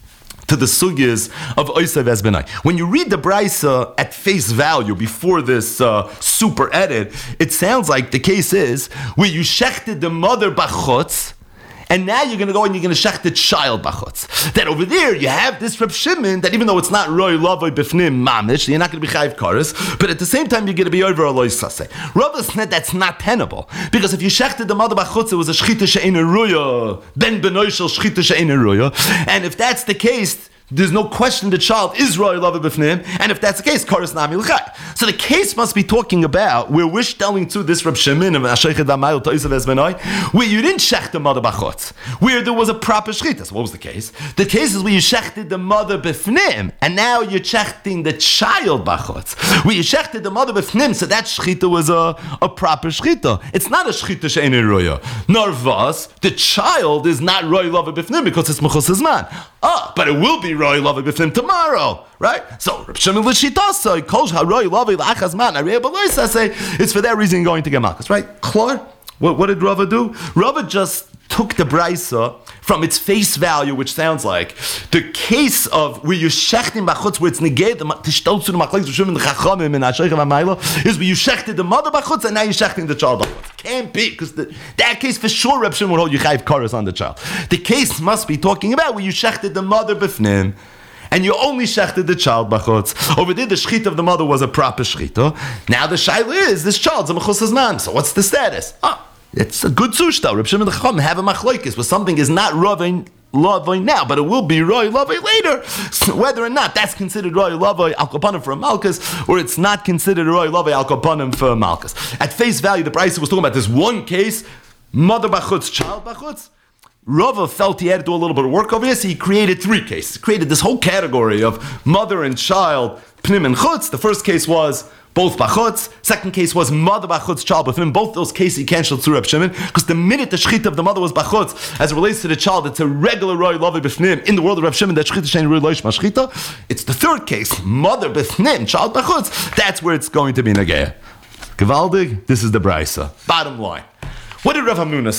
to the sugyas of Oisav Esbenai. When you read the Braisa at face value before this super edit, it sounds like the case is where you shechted the mother bachutz, and now you're going to go and you're going to shech the child bachutz. That over there you have this Reb Shimon that even though it's not roi lavoi b'fnim mamish, you're not going to be chayiv kares, but at the same time you're going to be over a loy saseh. Rava said that's not tenable, because if you shechted the mother bachutz, it was a shchita she'ena ruya, ben benoishel shchita she'ena ruya, and if that's the case, there's no question the child is roi lava b'fnim, and if that's the case, kares nami l'chay. So the case must be talking about where we're telling to this Reb Shimon of HaShoichet v'Amayla to Oisav Esbenai, where you didn't shech the mother bachutz, where there was a proper shchita. So what was the case? The case is where you shechted the mother b'fnim, and now you're shechting the child bachutz. Where you shechted the mother b'fnim, so that shchita was a proper shchita. It's not a shchita she'ena roya. Narvas, the child is not roi lava b'fnim because it's mechus zman. But it will be roi lava b'fnim tomorrow, right? So Reb Shimon l'shitasa kol haroi lava l'achas man arei b'loy saseh. It's for that reason going to get malchus, right? Klar. What did Rava do? Rava just took the Braisa from its face value, which sounds like the case of where you shechting bachutz, where it's negate the tishtaltzu the machlekes Reb Shimon the Chachamim and HaShoichet v'Amayla, is where you shechted the mother bachutz and now you're shechting the child bachutz. Can't be, because that case for sure Reb Shimon would hold you chayiv kares on the child. The case must be talking about where you shechted the mother b'fnim, and you only shechted the child bachutz. Over there, the shechita of the mother was a proper shechita. Now the shaila is, this child's a mechus zman. So what's the status? It's a good sushta. Reb Shimon the Chacham have a machlokes where something is not roving lavoi now, but it will be roi lavoi later. So whether or not that's considered roi lavoi al kapanim for a malchus, or it's not considered roi lavoi al kapanim for a malchus. At face value, the Braisa was talking about this one case, mother bachutz, child bachutz. Rava felt he had to do a little bit of work over here, so he created three cases. He created this whole category of mother and child, pnim and chutz. The first case was both bachutz. Second case was mother bachutz, child b'fnim. Both those cases he canceled through Reb Shimon, because the minute the shechita of the mother was bachutz, as it relates to the child, it's a regular roi lava b'fnim. In the world of Reb Shimon, that shechita shein roi loish mashchita. It's the third case, mother b'fnim, child bachutz. That's where it's going to be negeya. Gevaldig, this is the Braisa. Bottom line. What did Rav Hamnuna say?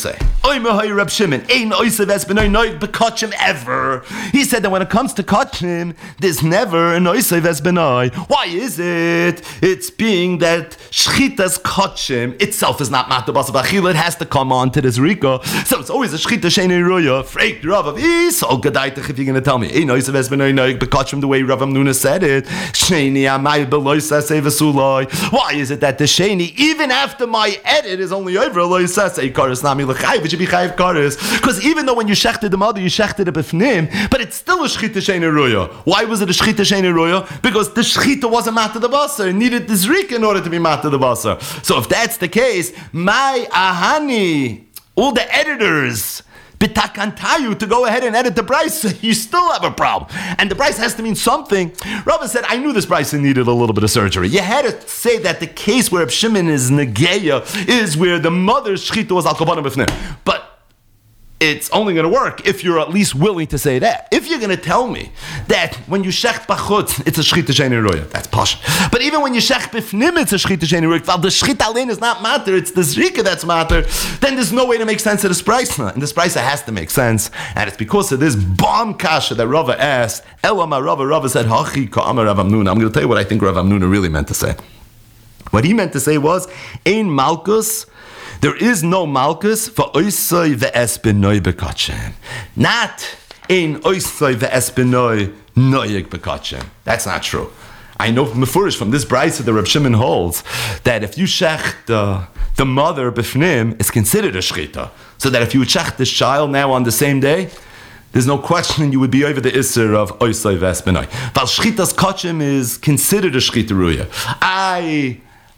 Oimahai Reb Shimon, Ein Oisav Esbenoi Noig Bekachim ever. He said that when it comes to Kachim, there's never an Oisav Esbenoi. Why is it? It's being that Shchitas Kachim itself is not Mata Basa B'Achila. It has to come on to this Rika. So it's always a Shchita Sheni Ruya. Freik Rav of Isol Gadaitach, if you're going to tell me. Ein Oisav Esbenoi Noig Bekachim, the way Rav Amnuna said it. Sheni Amai Beloisa Sevasulai. Why is it that the Sheni, even after my edit, is only over Loisa Seikaris Nami L'chai? Should be chayiv kares, because even though when you shechted the mother, you shechted it b'fnim, but it's still a shchita sheina roya. Why was it a shchita sheina roya? Because the shchita wasn't mata the basar. It needed this rik in order to be mata the basar. So if that's the case, my ahani, all the editors, bitakantayu, to go ahead and edit the Brisa, you still have a problem. And the Brisa has to mean something. Rava said, I knew this Brisa needed a little bit of surgery. You had to say that the case where Shimon is negeya is where the mother's shchita was al kabanim b'fnim. But it's only going to work if you're at least willing to say that. If you're going to tell me that when you shecht b'chutz, it's a shchita sheina roya, that's posh. But even when you shecht b'fnim, it's a shchita sheina roya. While the shchita alein is not matter, it's the zrika that's matter, then there's no way to make sense of this Brisa. And this Brisa has to make sense. And it's because of this bomb kasha that Rava asked, Elama Rava said, Hachi ka'amar Rav Amnuna. I'm going to tell you what I think Rav Amnuna really meant to say. What he meant to say was, Ein Malkus, there is no malchus for oisoi ve'esbenoi bekachem. Not in oisoi ve'esbenoi noyeg bekachem. That's not true. I know from Mefurish, from this Brisa that Reb Shimon holds, that if you shech the mother b'fnim, it's considered a shchita. So that if you would shech this child now on the same day, there's no question you would be over the isser of oisoi ve'esbenoi. But shchitas kachem is considered a shchita ruya.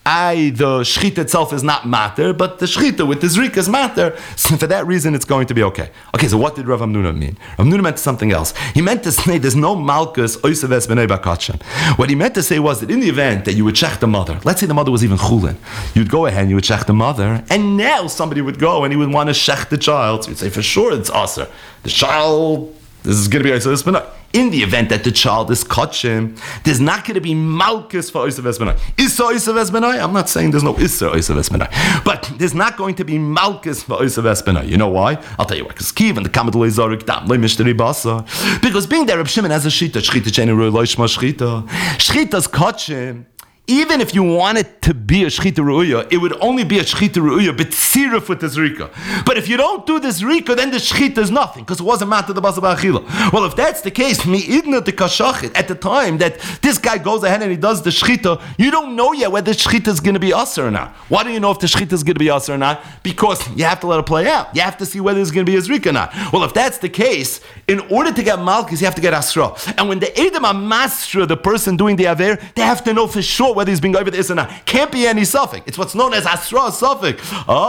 The shchita itself is not matter, but the shchita with the zrika is matter. So for that reason, it's going to be okay. Okay, so what did Rav Amnuna mean? Rav Amnuna meant something else. He meant to say there's no malchus oisav esbenei bakachem. What he meant to say was that in the event that you would check the mother, let's say the mother was even chulin, you'd go ahead and you would check the mother, and now somebody would go and he would want to shech the child. So you'd say, for sure it's aser. The child, this is going to be oisav esbenei. In the event that the child is kachim, there's not going to be malchus for Oisav Esbenai. Issa Oisav Esbenai? I'm not saying there's no Issa Oisav Esbenai. But there's not going to be malchus for Oisav Esbenai. You know why? I'll tell you why. Because Kiv and the Kamat Loi Zorik Dam Loi Mishteri Basa. Because being there, Reb Shimon has a shita. Shchita Cheni Roi Loi Shma Shchita. Shchita's kachim. Even if you want it to be a shchita ru'uya, it would only be a shchita ru'uya, but tziruf with the zrika. But if you don't do the zrika, then the shchita is nothing, because it wasn't matter the basa ba'achila. Well, if that's the case, mi'idna the kashachit, at the time that this guy goes ahead and he does the shchita, you don't know yet whether the shchita is going to be usher or not. Why do you know if the shchita is going to be usher or not? Because you have to let it play out. You have to see whether it's going to be a zrika or not. Well, if that's the case, in order to get malchus, you have to get asra. And when the edom are masra, the person doing the aver, they have to know for sure whether he's being over this or not. Can't be any suffix. It's what's known as asra suffix.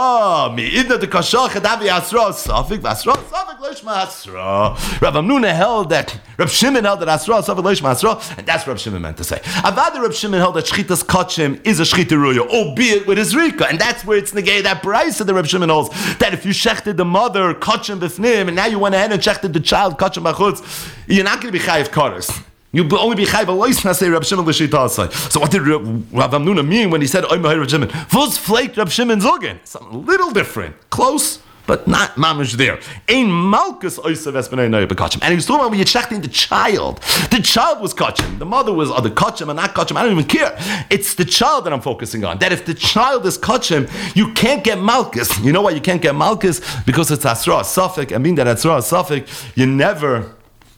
Mi'idna the kashach adavi asra suffix. Asra suffix leishma asra. Rav Amnuna held that. Reb Shimon held that asra suffix leishma asra, and that's what Reb Shimon meant to say. Avada Reb Shimon held that shchitas kachim is a shchita ruya, albeit with his rika, and that's where it's negated. That brayso that Reb Shimon holds that if you shechted the mother kachim b'fnim, and now you went ahead and shechted the child kachim b'chutz, you're not going to be chayiv kares. You'll only be chayv alois say Reb Shimon l'shita. So what did Rav Amnuna mean when he said Oy Mahir Reb Shimon? Vos flaked Reb Shimon zogen. Something a little different, close, but not mamish there. Ein malchus oisav esbenei noy bekachim. And he was talking about when you're checking the child. The child was kachim. The mother was other kachim and not kachim. I don't even care. It's the child that I'm focusing on. That if the child is kachim, you can't get malchus. You know why you can't get malchus? Because it's asra suffix. I mean that asra suffix. You never,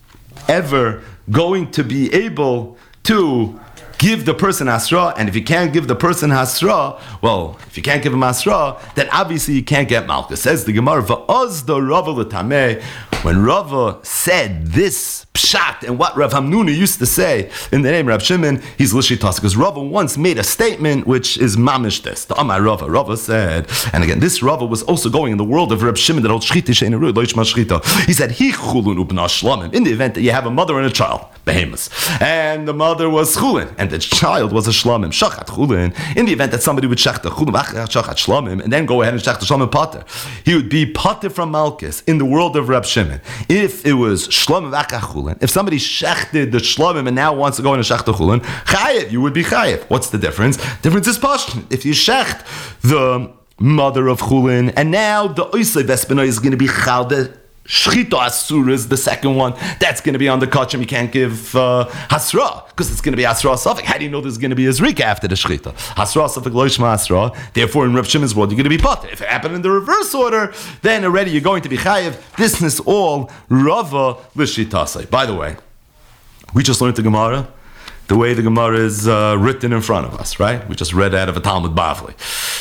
ever going to be able to give the person asra, and if you can't give the person asra, well, if you can't give him asra, then obviously you can't get malchus. Says the Gemara, va'oz the Rava l'tameh. When Rava said this pshat and what Rav Hamnuna used to say in the name of Rav Shimon, he's lishitas, because Rava once made a statement which is mamish this. The Amar Rava said, and again, this Rava was also going in the world of Rav Shimon that holds shchita she'ein ruya lo yishma shchita. He said, Hi chulun ubna shlamim. In the event that you have a mother and a child, behemoths, and the mother was chulin, and the child was a shlamim, shachat chulin. In the event that somebody would shach the chulin, shachat shlamim, and then go ahead and shach the shlamim pater, he would be pater from malchus in the world of Rav Shimon. If it was shlamim v'achachulin, if somebody shechted the shlamim and now wants to go in and shech the chulin, chayev, you would be chayev. What's the difference? Difference is pashtin. If you shecht the mother of Chulin, and now the Oisei Vespenoi is going to be Chalde Shchita Asura is the second one. That's going to be on the Kachim. You can't give Hasra, because it's going to be Hasra Safik. How do you know there's going to be a Zrika after the Shchita? Hasra Safik Loishma Hasra. Therefore, in Rav Shimon's world, you're going to be Potter. If it happened in the reverse order, then already you're going to be Chayiv. This is all Rava L'Shitasei. By the way, we just learned the Gemara the way the Gemara is written in front of us, right? We just read out of a Talmud Bavli.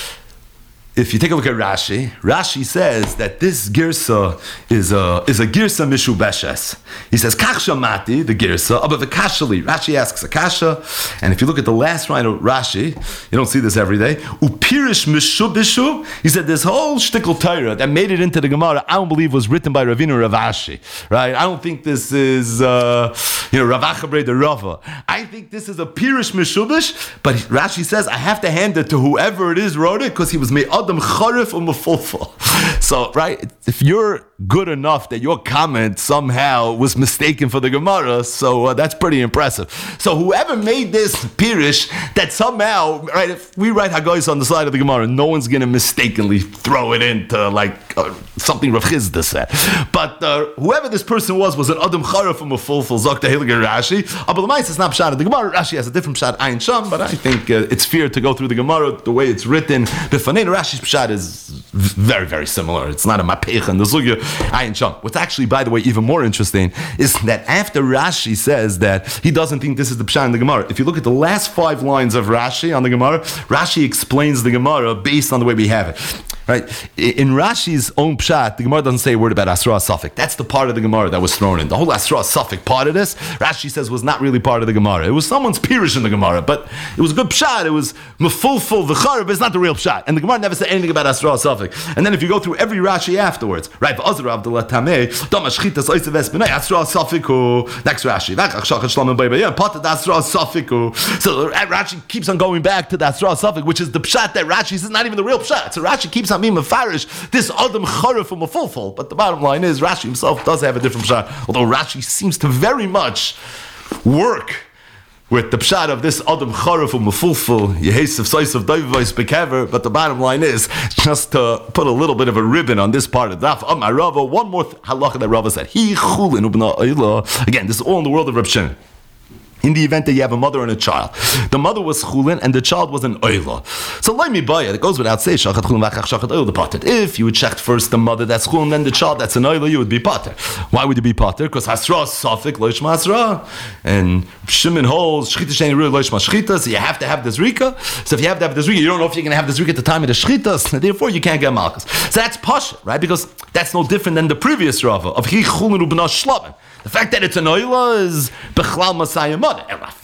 If you take a look at Rashi, Rashi says that this girsa is a girsa mishubeshes. He says kachsha mati, the girsa, but the kashali. Rashi asks a kasha, and if you look at the last line of Rashi, you don't see this every day. Upirish mishubishu. He said this whole shtickle Torah that made it into the Gemara, I don't believe was written by Ravina Rav Ashi, right? I don't think this is Rav Achabrei the Rava. I think this is a pirish mishubish, but Rashi says I have to hand it to whoever it is wrote it because he was made Adam Charif Umafulful. So, right, if you're good enough that your comment somehow was mistaken for the Gemara, so that's pretty impressive. So whoever made this pirish, that somehow, right, if we write Haggais on the side of the Gemara, no one's going to mistakenly throw it into like something Rav Chizda said. But whoever this person was an Adam Charif Umafulful, Zok Tehillig Rashi. But the mice is not pshat of the Gemara. Rashi has a different pshat, Ayin Sham, but I think it's fair to go through the Gemara the way it's written. B'fanein Rashi's pshat is very, very similar. It's not a mapech and the sugya Ayin Sham. What's actually, by the way, even more interesting is that after Rashi says that he doesn't think this is the pshat in the Gemara, if you look at the last 5 lines of Rashi on the Gemara, Rashi explains the Gemara based on the way we have it. Right? In Rashi's own pshat, the Gemara doesn't say a word about Asra Safik. That's the part of the Gemara that was thrown in. The whole Asra Safik part of this, Rashi says, was not really part of the Gemara. It was someone's pirish in the Gemara, but it was a good pshat. It was mefulful v'charav, but it's not the real pshat. And the Gemara never said anything about Asra Safik. And then if you go through every Rashi afterwards, right? V'azra Abdullah Tameh, Damashchitas Oisev Esbenai, Asra Safiku. Next Rashi, V'achach Shachat Shlam and Bayba, Patat Asra Safiku. So Rashi keeps on going back to the Asra Safik, which is the pshat that Rashi says is not even the real pshat. So Rashi keeps on being mefarish this Adam Charif from a full. But the bottom line is Rashi himself does have a different pshat, although Rashi seems to very much work with the pshat of this Adam Charif from a fulfil Yehesav Soisav Doivos Bekever. But the bottom line is just to put a little bit of a ribbon on this part of Daf Amar Rava. One more halacha that Rava said. He chulin ubna oila. Again, this is all in the world of Reb Shimon. In the event that you have a mother and a child, the mother was chulin and the child was an oila. So let me buy it. It goes without saying. Shachat chulin v'achach shachat oila pater. If you would check first the mother that's chulin, then the child that's an oila, you would be pater. Why would you be pater? Because hasra safik loishma hasra, and Shimon holds shchita shein real loishma shchita. So you have to have this rika. So if you have to have this rika, you don't know if you're going to have this rika at the time of the shchita. Therefore, you can't get malchus. So that's pasha, right? Because that's no different than the previous rava of hi chulin ubna shlabim. The fact that it's an oila is bechlal masayim mother.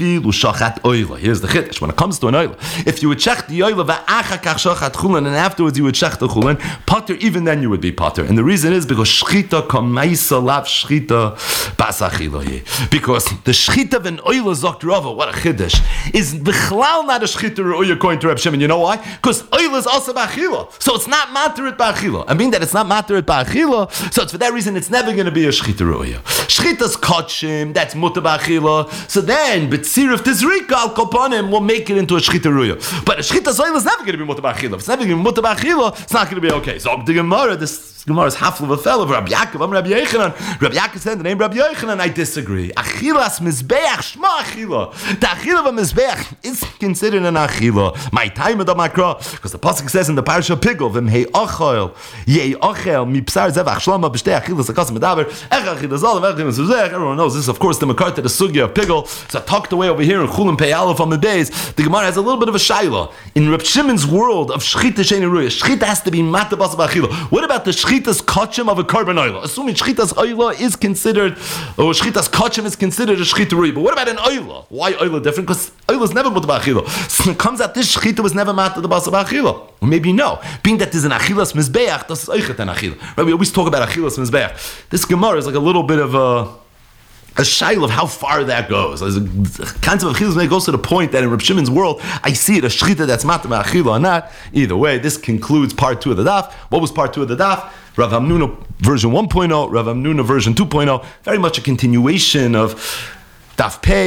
Here's the chiddush. When it comes to an oila, if you would check the oila va'achakach shachat chulin, and afterwards you would check the chulin, pater, even then you would be pater. And the reason is because shchita kamaisa lav shchita basachiloye. Because the shchita of an oila zokt rava, what a chiddush, is bechlal not a shchita oila according to Reb Shimon. You know why? Because oila is also ba'achila, so it's not materit ba'achila. I mean that it's not materit ba'achila, so it's for that reason it's never going to be a shchita oila. Shchita's kachim, that's muta ba'achila. So then, b'tziruf tizrika al kopanim will make it into a shchita ruya. But a shchita zoyla is never going to be muta b'achila. If it's never going to be muta b'achila, it's not going to be okay. So the Gemara, this Gemara is half of a fellow of Rabbi Yaakov. I'm Rabbi Yochanan. Rabbi Yaakov said the name Rabbi Yochanan. I disagree. Achilas mizbeach shma achila. The achila of a mizbeach is considered an achila. My time of the makra, because the pasuk says in the parasha Pigul, v'm hei ochel yei ochel mi psar zevach shlama b'shtei achilas akasim medaber ech achila zal v'ech mizbeach. Everyone knows this, of course, the makar to the sugya of Pigul. So tucked away over here in Chulin Pei Aleph on the days, the Gemara has a little bit of a shayla. In Reb Shimon's world of shchita shein ruya, shchita has to be mata basa b'achila. What about the shchita's kachim of a korban oila? Assuming shchita's oila is considered, or shchita's kachim is considered a shchita ruya. But what about an oila? Why oila different? Because oila is never mata b'achila. So it comes out this shchita was never mata basa b'achila. Or maybe no. Being that there's an achilas mizbeach, das is oichet an achila. Right? We always talk about achilas mizbeach. This Gemara is like a little bit of a shail of how far that goes. Kinds of achilas may go to the point that in Reb Shimon's world, I see it a shchita that's mata b'achila or not. Either way, this concludes part 2 of the daf. What was part 2 of the daf? Rav Hamnuna version 1.0, Rav Hamnuna version 2.0. Very much a continuation of daf pei.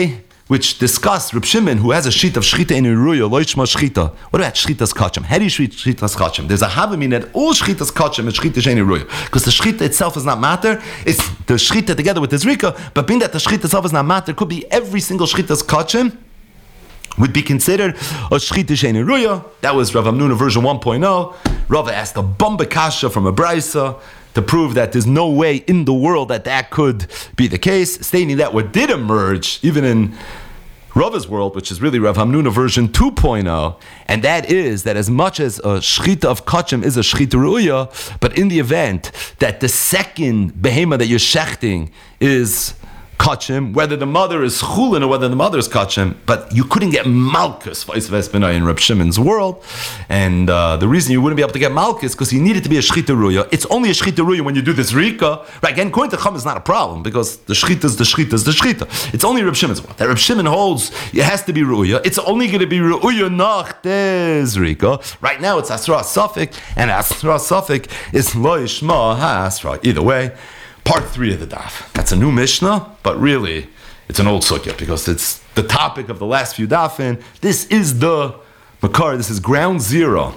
which discuss Reb Shimon, who has a sheet of Shchita in Ruya, Loishma Shchita. What about Shchitas Kachim? How do you treat Shchitas Kachim? There's a Havamim that all Shchitas Kachim is Shchita Shein Ruya. Because the Shchita itself does not matter. It's the Shchita together with the Zrika, but being that the Shchita itself does not matter, it could be every single Shchitas Kachim would be considered a Shchita Shein Ruya. That was Rav Hamnuna version 1.0. Rava asked a Bomba Kasha from a Braisa to prove that there's no way in the world that could be the case, stating that what did emerge, even in Rava's world, which is really Rav Hamnuna version 2.0, and that is that as much as a Shchita of Kachim is a Shchita Ruya, but in the event that the second behema that you're shechting is Kachim, whether the mother is Chulin or whether the mother is Kachim, but you couldn't get Malkus Vais Vespinai in Reb Shimon's world, and the reason you wouldn't be able to get Malkus because you needed to be a Shchita Ruya. It's only a Shchita Ruya when you do this Rika. Right, again, going to Chum is not a problem because the Shchita is the Shchita is the Shchita. It's only Reb Shimon's world. That Reb Shimon holds it has to be Ruya. It's only going to be Ruya nach des Rika. Right now it's Asra Safik, and Asra Safik is Lo Yishma HaAsra. Either way. Part 3 of the daf. That's a new Mishnah, but really, it's an old sukkah because it's the topic of the last few dafin. This is the Makar, this is ground zero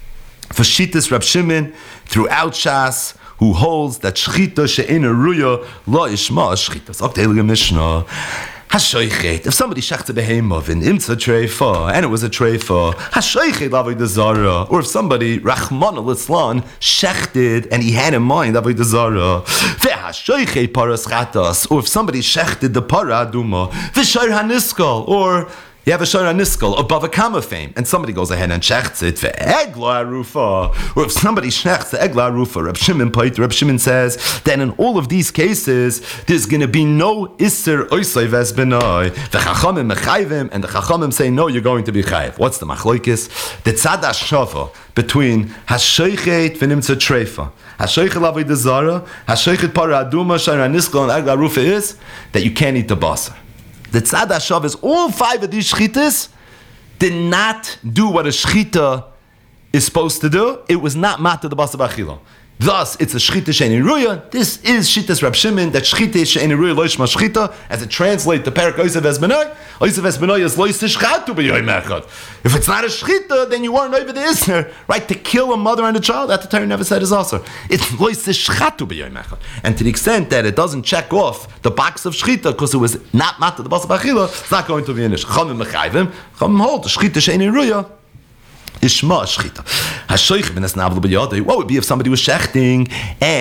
for Shittas Reb Shimon throughout Shas, who holds that Shchita she'ena ruya lo ishma Shchitas. Okteilige Mishnah. Hashoichet. If somebody shechts a behemov in imtza treifa, and it was a treifa, hashoichet avodah zara. Or if somebody Rachmana litzlan shechted and he had in mind avodah zara, vehashoichet paras chatas. Or if somebody shechted the para aduma, v'shar haniskal. Or you have a Shara Niskal above a Kama fame, and somebody goes ahead and shechts it for Egla Arufa. Or if somebody shechts the Egla Arufa, Reb Shimon says, then in all of these cases, there's going to be no Isser Oisai Ves Benai. The Chachamim Mechayvim, and the Chachamim say, no, you're going to be Chayv. What's the Machloikis? The Tzad HaShava between Hashoichet V'nimtza Treifa. Hashoichet Avodah Zara, Hashoichet Para Aduma, Shara Niskal, and Egla Arufa is that you can't eat the basar. The Tzad HaShav is all 5 of these shchitas did not do what a shchita is supposed to do. It was not mata the basa b'achila. Thus, it's a shchita she'eni ruya. This is shchitas Reb Shimon, that shchita she'eni ruya lo yishma shchita, as it translates the parak Oisav Esbenai. Oisav Esbenai is lo yistishchatu b'yoyim echad. If it's not a shchita, then you weren't over the isner, right? To kill a mother and a child, that the Torah never said is also. It's lo yistishchatu b'yoyim echad. And to the extent that it doesn't check off the box of shchita, because it was not mata the basa b'achila, it's not going to be an ish. Chamim mechayvim, chamim hold, shchita she'eni ruya. Ishma shchita. Hashoich ben esnavlu b'yadei. What would be if somebody was shechting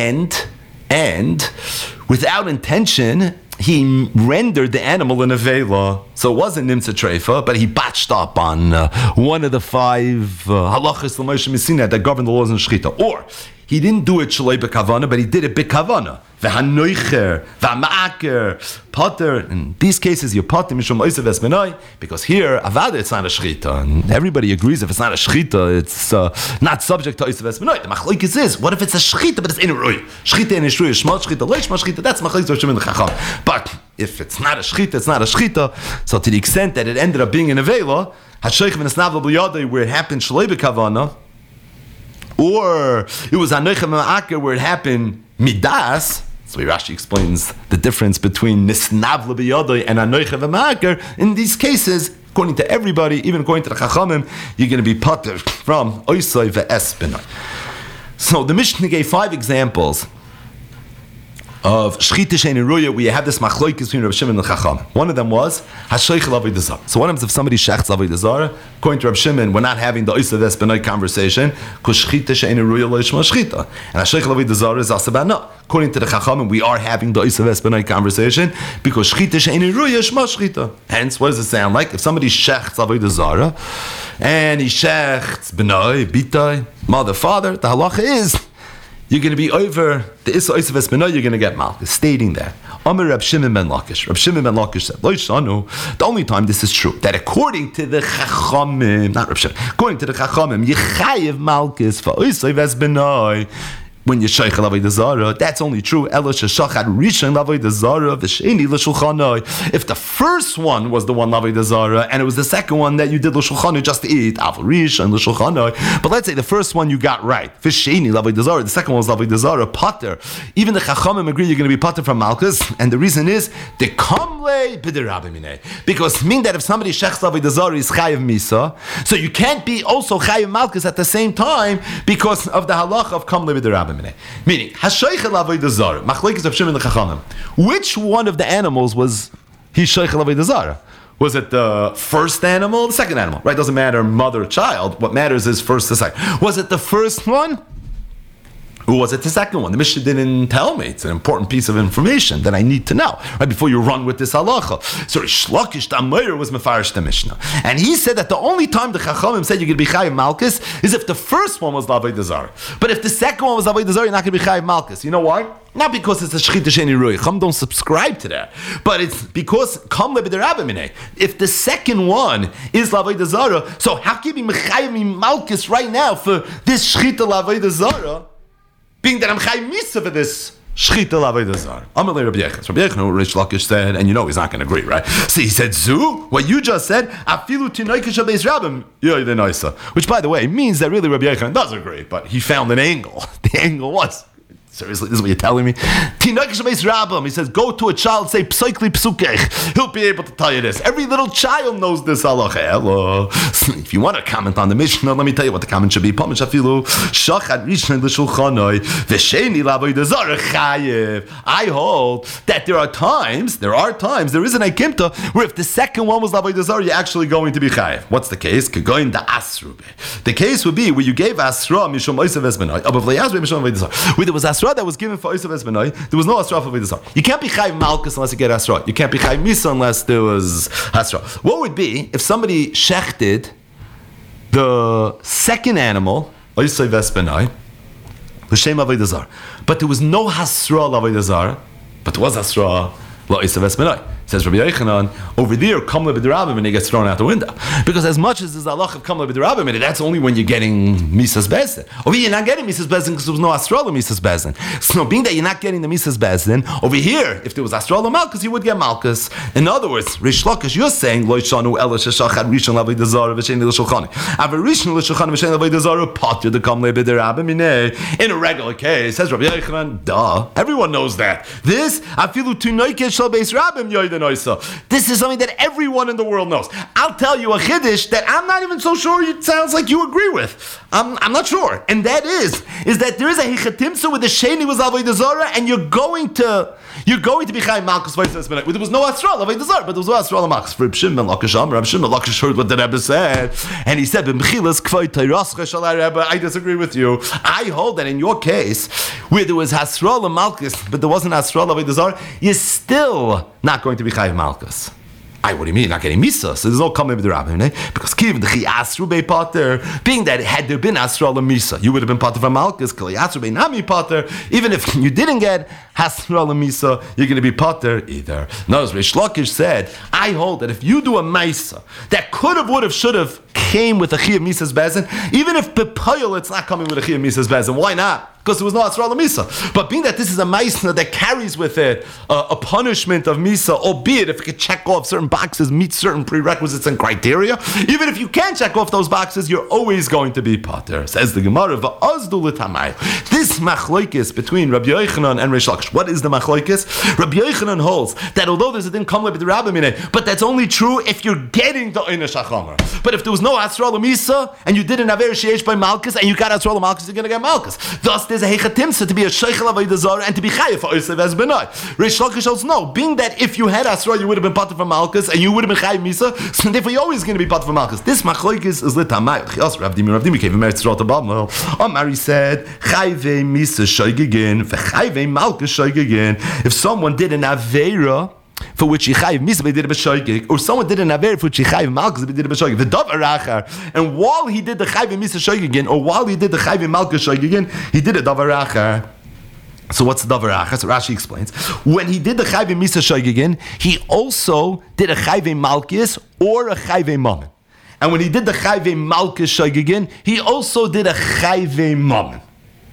and without intention he rendered the animal in a vela? So it wasn't nimtza treifa, but he botched up on one of the 5 halachas l'Moshe Messina that govern the laws in shchita. Or he didn't do it shalei b'kavana, but he did it b'kavana. V'hanoicher, v'ma'aker, potter. In these cases, you're potter mishum oisav esbenai, because here, avada, it's not a shchita. And everybody agrees if it's not a shchita, it's not subject to oisav esbenai. The machlokes is, what if it's a shchita, but it's in a ruy? Shchita in a shruy, shma shchita, lo shma shchita, that's machlokes of Shimon the Chacham. But if it's not a shchita, it's not a shchita. So to the extent that it ended up being in a vela, hashoich v'nesnav l'b'yadei, where it happened shalei b'kavana, or it was Anoichem Ma'aker where it happened Midas. So Rashi explains the difference between Nisnav L'Biyadoi and Anoichem Ma'aker. In these cases, according to everybody, even according to the Chachamim, you're going to be potter from Oisai Ve'es Benai. So the Mishnah gave 5 examples of Shchita She'eni Ruya, where you have this machloikis between Reb Shimon and Chacham. One of them was Hashoich Avodah Zara. So what happens if somebody shechts Avodah Zara? According to Reb Shimon, we're not having the Oisav Esbenai conversation because Shchita She'eni Ruya lo yishma Shchita, and Hashoich Avodah Zara is asabana. According to the Chacham, we are having the Oisav Esbenai conversation because Shchita She'eni Ruya shma Shchita. Hence, what does it sound like? If somebody shechts Avodah Zara and he shechts Benai, Bitai, mother, father, the halacha is you're going to be over the Issa Oisav Esbenai, you're going to get Malchus. Stating that. Amar Reb Shimon ben Lakish. Reb Shimon ben Lakish said, Lo Shanu, the only time this is true, that according to the Chachamim, not Reb Shimon, according to the Chachamim, Yechayev Malchus for Oisav Esbenai, when you sheich l'avodah zarah, that's only true. Ela sheshachad rishon l'avodah zarah v'sheni l'shulchanoi. If the first one was the one l'avodah zarah, and it was the second one that you did l'shulchanoi just to eat, aval rishon l'shulchanoi. But let's say the first one you got right, v'sheni l'avodah zarah. The second one was l'avodah zarah, pater. Even the chachamim agree you're going to be pater from malchus, and the reason is the kamle b'derabim minei. Because mean that if somebody shechs l'avodah zarah is chayiv misa, so you can't be also chayiv malchus at the same time because of the halacha of kamle b'derabim. Meaning, Hashoichel Avodah Zarah, Machlokes of Shimon and Chachamim. Which one of the animals was he Shoichel Avodah Zarah? Was it the first animal or the second animal? Right? Doesn't matter mother or child. What matters is first or second. Was it the first one? Or was it the second one? The Mishnah didn't tell me. It's an important piece of information that I need to know right before you run with this halacha. So Rish Lakish the Amir was mefarish the Mishnah, and he said that the only time the Chachamim said you could be chayiv malchus is if the first one was l'avodah zarah. But if the second one was l'avodah zarah, you're not going to be chayiv malchus. You know why? Not because it's a shechita sheni rui. Chum don't subscribe to that, but it's because kam lebederabim minei. If the second one is l'avodah zarah, so how can you be mechayiv malchus right now for this shechita l'avodah zarah? Being that I'm chayiv misa for this shechita l'avodah zarah. Amalei Rabbi Yechon. Rabbi Yechon, Rish Lakish said, and you know he's not going to agree, right? See, he said, Zu, what you just said, afilu tinoikesh habeis rabim yoy denoisa. Which, by the way, means that really Rabbi Yechon does agree, but he found an angle. The angle was, seriously, this is what you're telling me? Tinoikesh habeis rabim. He says, go to a child, say, psoikli psukech. He'll be able to tell you this. Every little child knows this halacha. Hello. If you want to comment on the Mishnah, let me tell you what the comment should be. Pamish afilu shachad rishon l'shulchanoi v'sheni l'avodah zarah chayev. I hold that there is an aikimta where if the second one was l'avodah zarah, you're actually going to be chayev. What's the case? Kegoin da asrube. The case would be where you gave asra mishum oisav esbenai, above leyazre mishum avodah zarah. Where there was asra that was given for oisav esbenai, there was no asra for avodah zarah. You can't be chayev malchus unless you get asra. You can't be chayev misa unless there was asra. What would be if somebody shechted the second animal, oisav esbenai, l'shem avodah zarah, but there was no hasra l'avodah zarah, but there was hasra l'oisav esbenai? Says Rabbi Yochanan, over there, kamle b'derabim, and it gets thrown out the window. Because as much as there's a halach of kamle b'derabim, that's only when you're getting misas bezin. Over here, you're not getting misas bezin because there was no astral misas bezin. So being that you're not getting the misas bezin, over here, if there was astral malchus, you would get malchus. In other words, Rish Lakish, you're saying, lo yishanu ela sheshachad rishon l'avodah zarah v'sheni l'shulchani. Avar rishon l'shulchani v'sheni l'avodah zarah patur the kamle b'derabim minei. In a regular case, says Rabbi Yochanan, duh, everyone knows that. This, afilu tunoike shel beis rabim yoyden. This is something that everyone in the world knows. I'll tell you a chiddush that I'm not even so sure it sounds like you agree with. I'm not sure. And that is that there is a hichatimsa with the sheni was avodah zarah, and you're going to be chayim malchus v'yisrael. There was no astral avodah zarah, but there was no astral malchus. Reb Shimon Lakish heard what the Rebbe said, and he said, I disagree with you. I hold that in your case, where there was astral malchus, but there wasn't astral avodah zarah, you're still not going to be chayiv malchus. What do you mean? You're not getting misa. So there's no coming with the rabbin, because kiv the asru be pater, being that had there been asra la misa, you would have been pater from malchus. Kli asru be nami pater. Even if you didn't get asra la misa, you're going to be pater either. No, as Rish Lakish said, I hold that if you do a misa that could have, would have, should have came with a chiyuv misas bezin, even if bepoil it's not coming with a chiyuv misas bezin. Why not? Because there was no asra la misa. But being that this is a misa that carries with it a punishment of misa, albeit if it could check off certain boxes, meet certain prerequisites and criteria, even if you can't check off those boxes, you're always going to be pater. Says the Gemara, v'azdu l'tamay. This machlokes between Rabbi Yochanan and Rish Lakish. What is the machlokes? Rabbi Yochanan holds that although there's a din kamle b'derabim in it, but that's only true if you're getting the einish hachomer. But if there was no asra la misa and you didn't have sheish by malchus and you got asra la malchus, you're going to get malchus. Thus, there's a hechatimsa to be a sheichel avodah zarah and to be chayev for oisav es benai. Rish Lakish holds no, being that if you had asra, you would have been pater from malchus and you would have been chayev misa, so therefore you're always going to be pater from malchus. This machlokes is litamai. Rav Dimi came from Eretz Yisrael to Babel. Amari said, chayev misa shoygegin v'chayev malchus shoygegin. If someone did an aveira for which he chayiv misa, they did a b'shoygig, or someone did an aver for which he chayiv malchus, they did a b'shoygig. The davar achar, and while he did the chayiv misa shoygigin, or while he did the chayiv malchus shoygigin, he did a davar achar. So what's the davar achar? So Rashi explains, when he did the chayiv misa shoygigin, he also did a chayiv malchus or a chayiv mammon. And when he did the chayiv malchus shoygigin, he also did a chayiv mammon.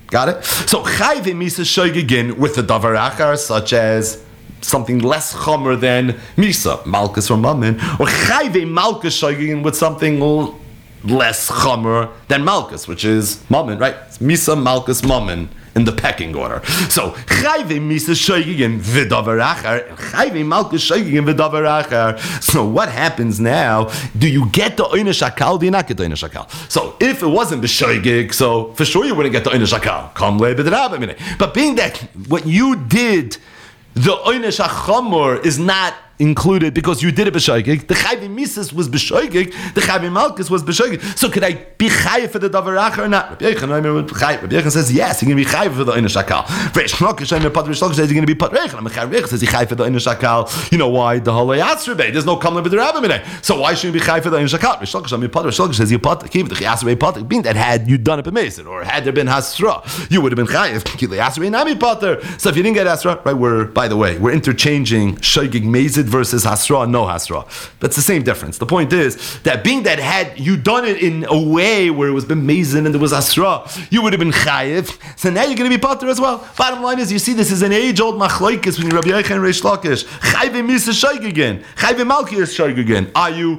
Got it? So chayve misa shoygigin with the davar achar, such as something less chomer than misa, malchus or mammon, or chayve malchus shoygigin with something less chomer than malchus, which is mammon, right? It's misa, malchus, mammon in the pecking order. So chayve misa shoygigin v'davar achar, chayve malchus shoygigin v'davar achar. So what happens now? Do you get the oynish akal? Do you not get the oynish akal? So if it wasn't b'shoygig, so for sure you wouldn't get the oynish akal. Kamle b'drabah. But being that what you did, the oynish achamor is not included because you did it b'shoygig. The chayve mises was b'shoygig. The chayve malchus was b'shoygig. So could I be chayiv for the davar achar or not? Rabbi Yochanan says yes. You're going to be chayiv for the oynish akal. Reish Lakish says you're going to be pat Reichanan. Reichanan says you're chayiv for the oynish akal. You know why? The halay atzrubei. There's no kamla b'derabah. So why shouldn't you be chayiv for the oynish akal? Reish Lakish says you pat keep the chiyasrei pat. Being that had you done it b'mesid or had there been hasra, you would have been chayiv. Kili asrei nami pater. So if you didn't get hasra, right? By the way, we're interchanging shoygig mezid versus hasra, no hasra. That's the same difference. The point is that being that had you done it in a way where it was b'mezid and there was hasra, you would have been chayiv. So now you're going to be pater as well. Bottom line is, you see, this is an age-old machlokes between Rabbi Yochanan and Reish Lakish. Chayve misa shoygigin, chayve malchus shoygigin. Are you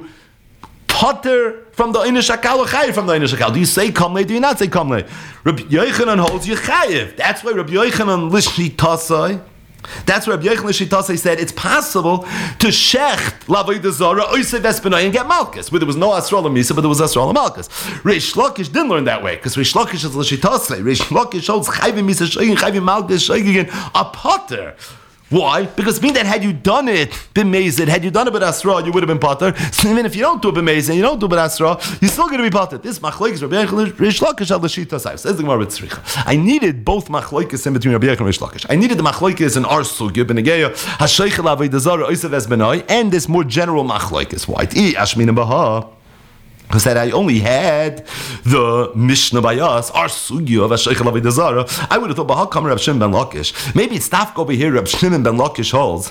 pater from the oynish akal or chayiv from the oynish akal? Do you say kamle? Do you not say kamle? Rabbi Yochanan holds you chayiv. That's why Rabbi Yochanan lishni tasai. That's where Rabbi Yochanan Shitasei said it's possible to shecht l'avodah zara oisei v'espenai and get malchus, where there was no asral misa, but there was asral malchus. Reish Lakish didn't learn that way because Reish Lakish is l'Shitasei. Reish Lakish holds chayvim misa shoygin, chayvim malchus shoygin a potter. Why? Because being that had you done it b'mezid, had you done it b'asra, you would have been potter. So even if you don't do it b'mezid, you don't do it b'asra, you're still going to be potter. This machlokes Rabbi Yochanan Reish Lakish al l'Shitasei. Says the Gemara b'tzricha. I needed both machlokes in between Rabbi Yochanan and Reish Lakish. I needed the machlokes in our sugya b'negeya hashaychel avodah zara oisav esbenai, and this more general machlokes. Why? Ashmin baha. Because that I only had the Mishnah by us, our sugya of Hashaychel avodah zara, I would have thought, how come Reb Shimon ben Lakish? Maybe it's tafk over here, Reb Shimon ben Lakish holds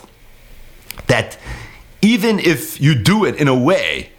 that even if you do it in a way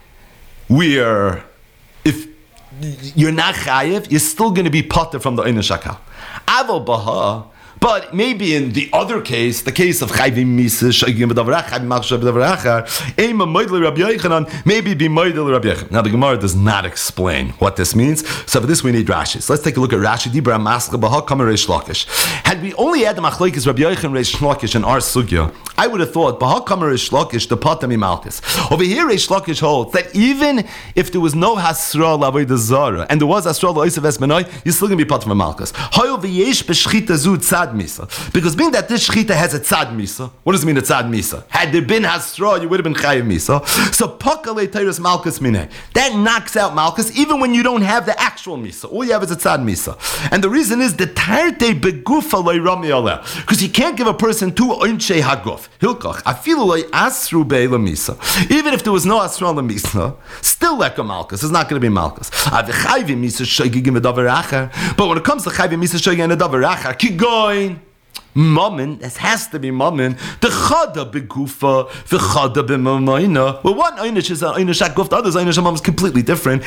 where if you're not chayiv, you're still going to be potter from the oynish akal. Aval baha. But maybe in the other case, the case of chayvim misa shoygigin b'davar achar, chayvim malchus b'davar achar, eima moidel Rabbi Yochanan, maybe be moidel Rabbi Yochanan. Now the Gemara does not explain what this means, so for this we need Rashi. So let's take a look at Rashi. Dibra maskeh b'ha kamer Reish Lakish. Had we only had the machlokes Rabbi Yochanan Reish Lakish in our sugya, I would have thought b'ha kamer Reish Lakish the patami malchus. Over here Reish Lakish holds that even if there was no hasra l'avodah zara and there was hasra l'oisav esbenai, you're still going to be pater from malchus. Hoyel v'yesh b'shchita zu tzad misa. Because being that this shchita has a tzad misa, what does it mean a tzad misa? Had there been hasra, you would have been chayiv misa. So pakale teiros malchus mineh. That knocks out malchus even when you don't have the actual misa. All you have is a tzad misa. And the reason is the tarte begufa loy rami aleh. Because you can't give a person two oinchei haguf. Hilkach afilu loy asru be'ela misa. Even if there was no asra on the misa, still like a malchus. It's not going to be malchus. Avechayvim misa shoygigim v'davar achar. But when it comes to chayvim misa shoygigim v'davar achar, kigoin. Mammon, this has to be mammon. The chada begufa, the chada b'mamayna. Well, one einish is an einish akuf, the other is einish amam is completely different.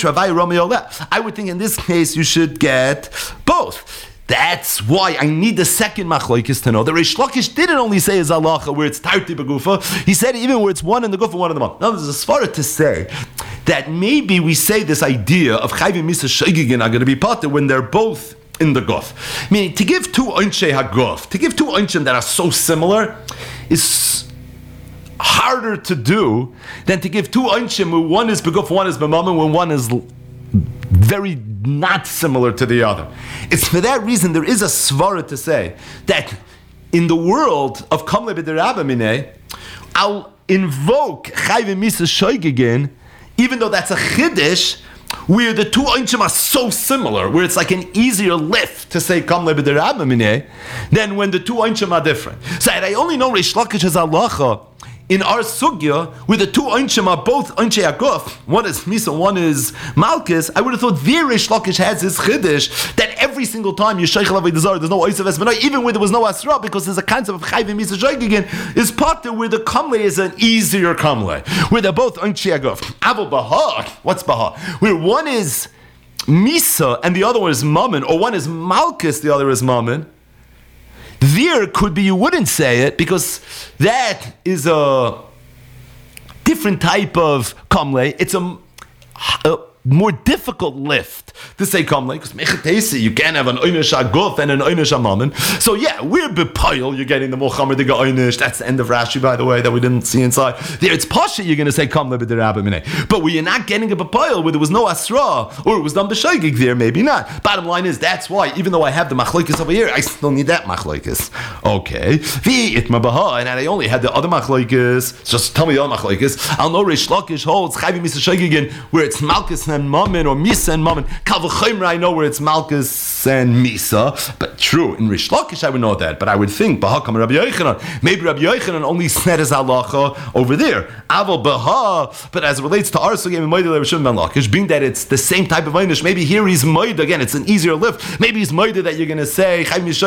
I would think in this case you should get both. That's why I need the second machlokes to know. The Reish Lakish didn't only say is halacha where it's tarti begufa. He said even where it's one in the gufa, one in the mouth. Now there's a svara to say that maybe we say this idea of chayvim misa shoygigin are going to be pater when they're both in the guf. Meaning, to give two oinchei haguf, to give two oinchim that are so similar, is harder to do than to give two oinchim where one is beguf, one is b'mammon, when one is very not similar to the other. It's for that reason there is a svara to say that in the world of kamle b'derabah mineh, I'll invoke chayvim misa shoygigin, even though that's a chiddush, where the two oinchim are so similar, where it's like an easier lift to say kamle b'derabah mineh than when the two oinchim are different. So I only know Reish Lakish has halacha in our sugya, where the two oinchim are both oinchei aguf, one is misa, one is malchus. I would have thought there Reish Lakish has his chiddush that every single time you shaychel avodah zara, there's no oisav esbenai, even where there was no asra, because there's a concept of chayvim misa shoygigin is pater where the kamle is an easier kamle, where they're both oinchei aguf. Aval baha, what's baha? Where one is Misa and the other one is Mammon, or one is Malchus, the other is Mammon, there could be you wouldn't say it because that is a different type of kamle. It's a more difficult lift to say kamle because mechatesi you can't have an oynish aguf and an oynish amamen. So yeah, we're bepile. You're getting the mochamer the oynish. That's the end of Rashi, by the way, that we didn't see inside. There, it's pasha. You're going to say kamle b'derabimine, but when you're not getting a bepile where there was no asra or it was done b'shaygig there, maybe not. Bottom line is that's why even though I have the machlokes over here, I still need that machlokes. Okay, v'itma baha, and I only had the other machlokes. Just tell me the other machlokes. I'll know Reish Lakish holds chayvi misa shaygigin where it's Malchus and Mammon or Misa and Mammon. I know where it's Malchus and Misa, but true, in Reish Lakish I would know that, but I would think, Bahakam Rabbi Yochanan, maybe Rabbi Yochanan only said his halacha over there. Aval Baha, but as it relates to our sugim and Moed Rabbi Ben Lakish, being that it's the same type of einish, maybe here he's Moed, again, it's an easier lift, maybe he's Moed that you're going to say,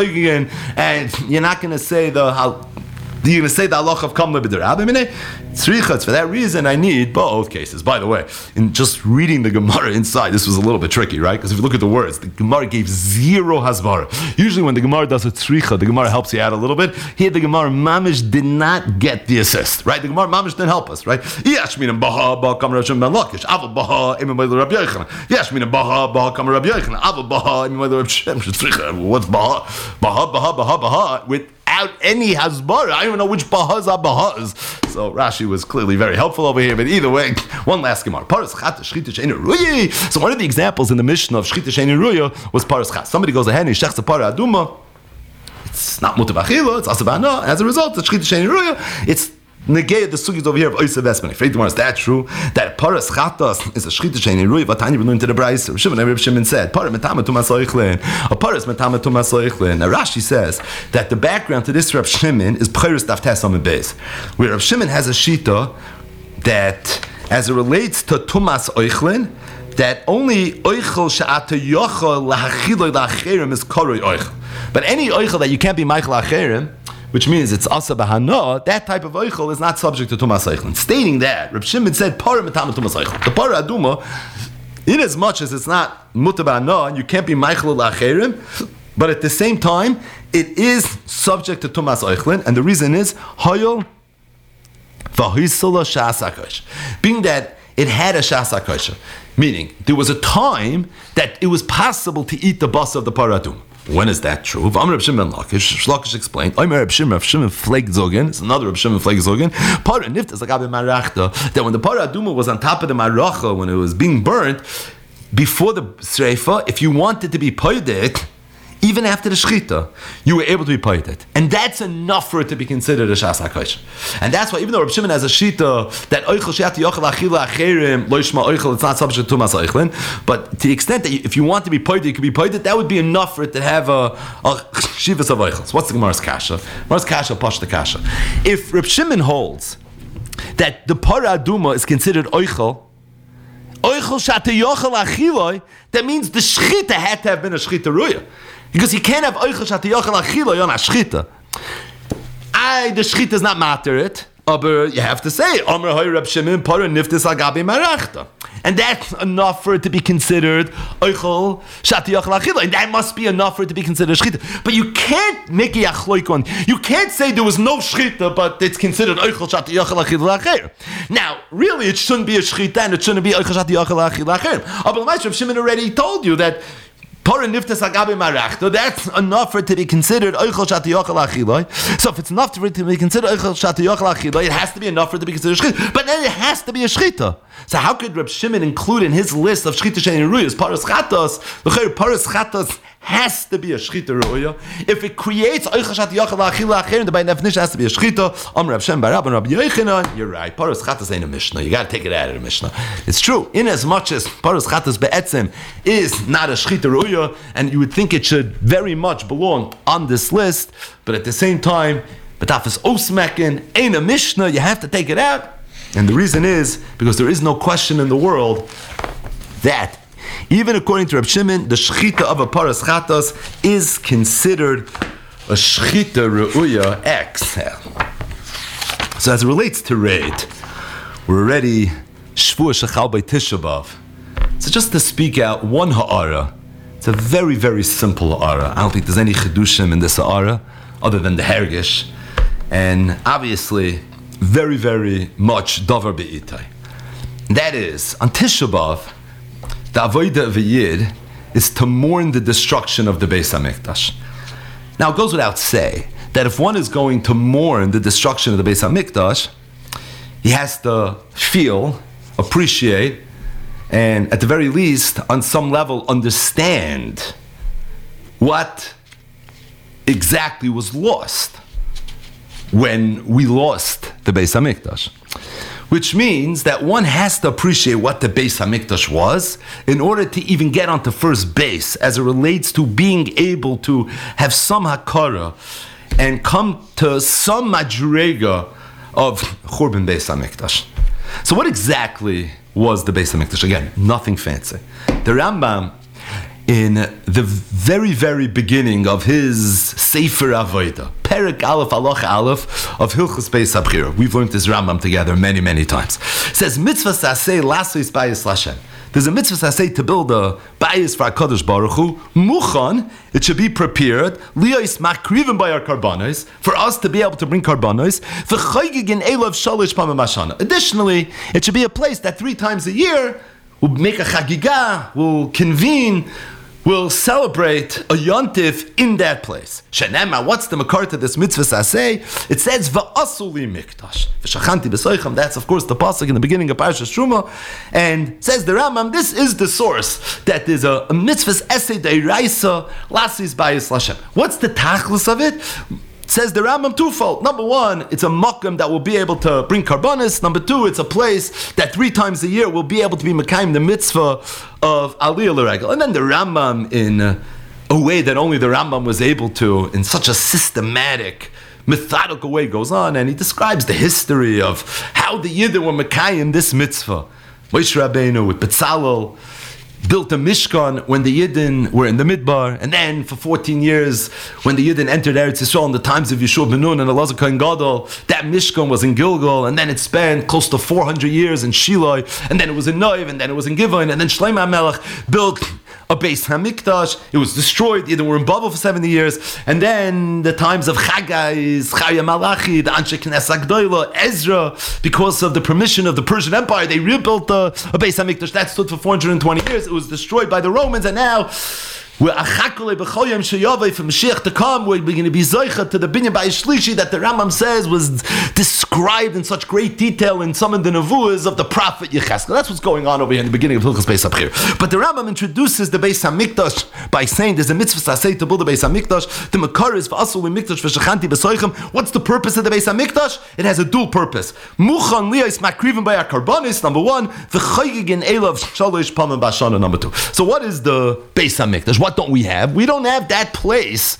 and you're not going to say you're going to say the halacha of kamle b'derabimine? Tzricha. For that reason, I need both cases. By the way, in just reading the Gemara inside, this was a little bit tricky, right? Because if you look at the words, the Gemara gave zero hasvara. Usually when the Gemara does a tzricha, the Gemara helps you out a little bit. Here the Gemara mamish did not get the assist, right? The Gemara mamish didn't help us, right? Yashminim baha ba kamar Rabbi Ben Lakish. Aval baha imam Rabbi Yochanan. Yashminim baha ba kamar Rabbi Yochanan. Aval baha imam Rabbi Tzricha. What's baha? Baha without any hasbara. I don't even know which bahas are bahas. So Rashi was clearly very helpful over here, but either way, one last Gemara. Paras chata shchita she'ein ruya. So one of the examples in the Mishnah of shchita she'ein ruya was paras chat. Somebody goes ahead and he shechs a para aduma. It's not mutar b'achila, it's asabana. As a result, it's shchita she'ein ruya. It's negate the sugis over here of Oysa Vesman. If is that true? That paras chatas is a shchita she'ein ruya. Vatani we learned to the Brayis. Reb Shimon said, "Paras metama tumas oichlin." A paras metama tumas oichlin. Now Rashi says that the background to this Reb Shimon is Peiros Daf Tes Amud Beis, where Reb Shimon has a shita that, as it relates to tumas oichlin, that only oichel she'ata yochel lahachiloi la'acherim is koroi oichel. But any oichel that you can't be meichel la'acherim, which means it's asa b'hana, that type of oichel is not subject to tumas oichlin. Stating that, Reb Shimon said, "Para metama tumas oichel." The para aduma, in as much as it's not mutar b'hana and you can't be meichel la'acherim, but at the same time, it is subject to tumas oichlin, and the reason is hayol v'hisala sha'asakosh, being that it had a sha'asakosh, meaning there was a time that it was possible to eat the bus of the paradum. When is that true? Amar Reb Shimon Lakish, Lakish explained. Reb Shimon Fleig Zogen. It's another Reb Shimon Fleig Zogen. Para niftas lagabe marachta. That when the paraduma was on top of the maracha, when it was being burnt before the sreifa, if you wanted to be poidet, even after the shchita, you were able to be poidet, and that's enough for it to be considered a shas hakosh. And that's why, even though Reb Shimon has a shita that oichel she'at yochel achila acherim lo yishma oichel, it's not subject to tumas oichlin, but to the extent that if you want to be poidet, you could be poidet, that would be enough for it to have a shivas of oichel. So what's the Gemara's kasha? Gemara's kasha, pashta kasha. If Reb Shimon holds that the para aduma is considered oichel shata yochel achiloi, that means the shchita had to have been a shchita ruya. Because you can't have oichel shata yochel achiloi on a shchita. The shchita is not matter it, but you have to say, Amar Hoy Reb Shimon para niftis agabi marachta. And that's enough for it to be considered oichel shata yochel achiloi. And that must be enough for it to be considered shchita. But you can't make a yachloik on. You can't say there was no shchita, but it's considered oichel shata yochel achiloi acher. Now, really, it shouldn't be a shchita and it shouldn't be oichel shata yochel achiloi acher. But Reb Shimon already told you that Para niftas agabe marachta, that's enough for it to be considered oichel shata yochel achiloi. So if it's enough for it to be considered oichel shata yochel achiloi, it has to be enough for it to be considered shchita. But then it has to be a shchita. So how could Reb Shimon include in his list of shchita she'ein ruyos paras chatos? The paras chatos has to be a shchita ruya. If it creates oichel shata yochel achiloi acherim, the by definition has to be a shchita. Amar Reb Shem Barab and Rabbi Yochanan. You're right. Paras chatos ain't a mishnah. You got to take it out of the mishnah. It's true. In as much as paras chatos be'etzem is not a shchita ruya, and you would think it should very much belong on this list, but at the same time, betafis osmekin ain't a mishnah. You have to take it out, and the reason is because there is no question in the world that even according to Reb Shimon, the shchita of a paras chatos is considered a shchita reuya exhale. So as it relates to raid, we're already shvuah shechal by Tisha B'av. It's So just to speak out one ha'ara, it's a very, very simple ha'ara. I don't think there's any chidushim in this ha'ara other than the hergish. And obviously, very, very much davar be'itai. That is, on Tisha B'Av, the avodah of a yid is to mourn the destruction of the Beis HaMikdash. Now, it goes without say that if one is going to mourn the destruction of the Beis HaMikdash, he has to feel, appreciate, and at the very least, on some level, understand what exactly was lost when we lost the Beis HaMikdash. Which means that one has to appreciate what the Beis HaMikdash was in order to even get onto first base as it relates to being able to have some hakara and come to some madrega of Churban Beis HaMikdash. So what exactly was the Beis HaMikdash? Again, nothing fancy. The Rambam, in the very, very beginning of his Sefer Avodah, Perek Aleph Halacha Aleph of Hilchos Beis HaBchira, we've learned this Rambam together many, many times. It says, Mitzvah Saseh Lasois Bayis Lashem. There's a mitzvah Saseh to build a bayis for HaKadosh Baruch Hu. Muchan, it should be prepared. Liyos makrivim by our karbanos, for us to be able to bring karbanos. V'chaygigin Elav Shalish Pamim Hashana. Additionally, it should be a place that 3 times a year we'll make a chagiga, we'll convene, we'll celebrate a yontif in that place. Shenema, what's the makar to this mitzvah saseh? It says, Va'asuli mikdash. V'shachanti b'soicham, that's of course the pasuk in the beginning of Parashas Truma. And says the Rambam, this is the source, that there's a mitzvah's essay deiraisa, lasis bayis lashem. What's the tachlis of it? Says the Rambam twofold. Number one, it's a makom that will be able to bring karbanis. Number two, it's a place that 3 times a year will be able to be mekayim the mitzvah of aliyah l'regel. And then the Rambam, in a way that only the Rambam was able to, in such a systematic, methodical way, goes on, and he describes the history of how the Yidden were mekayim this mitzvah. Moshe Rabbeinu with Betzalel built a Mishkan when the Yidden were in the Midbar, and then for 14 years, when the Yidden entered Eretz Yisrael in the times of Yeshua ben Nun and Elazar Kohen Gadol, that Mishkan was in Gilgal, and then it spanned close to 400 years in Shiloh, and then it was in Noiv, and then it was in Givon, and then Shlomo HaMelech built a Beis HaMikdash. It was destroyed. Yidden were in Babel for 70 years, and then the times of Chagai, Chaya Malachi, the Anshe Knesset Agdoila, Ezra, because of the permission of the Persian Empire, they rebuilt a Beis HaMikdash that stood for 420 years. It was destroyed by the Romans, and now we're achakule b'choyim sheyavei for Mashiach to come. We're going to be zoicha to the binyan bayis shlishi that the Rambam says was described in such great detail in some of the nevuahs of the prophet Yecheskel. That's what's going on over here in the beginning of Hilchos Beis HaBchira. But the Rambam introduces the Beis HaMikdash by saying there's a mitzvah saseh to build the Beis HaMikdash. The makar is v'asul mikdash v'shachanti b'soichem. What's the purpose of the Beis HaMikdash? It has a dual purpose. Muchan liyos makrivim by our karbanis, number one. V'chaygigin elav shalosh pamim b'ashana, number two. So what is the Beis HaMikdash? What don't we have? We don't have that place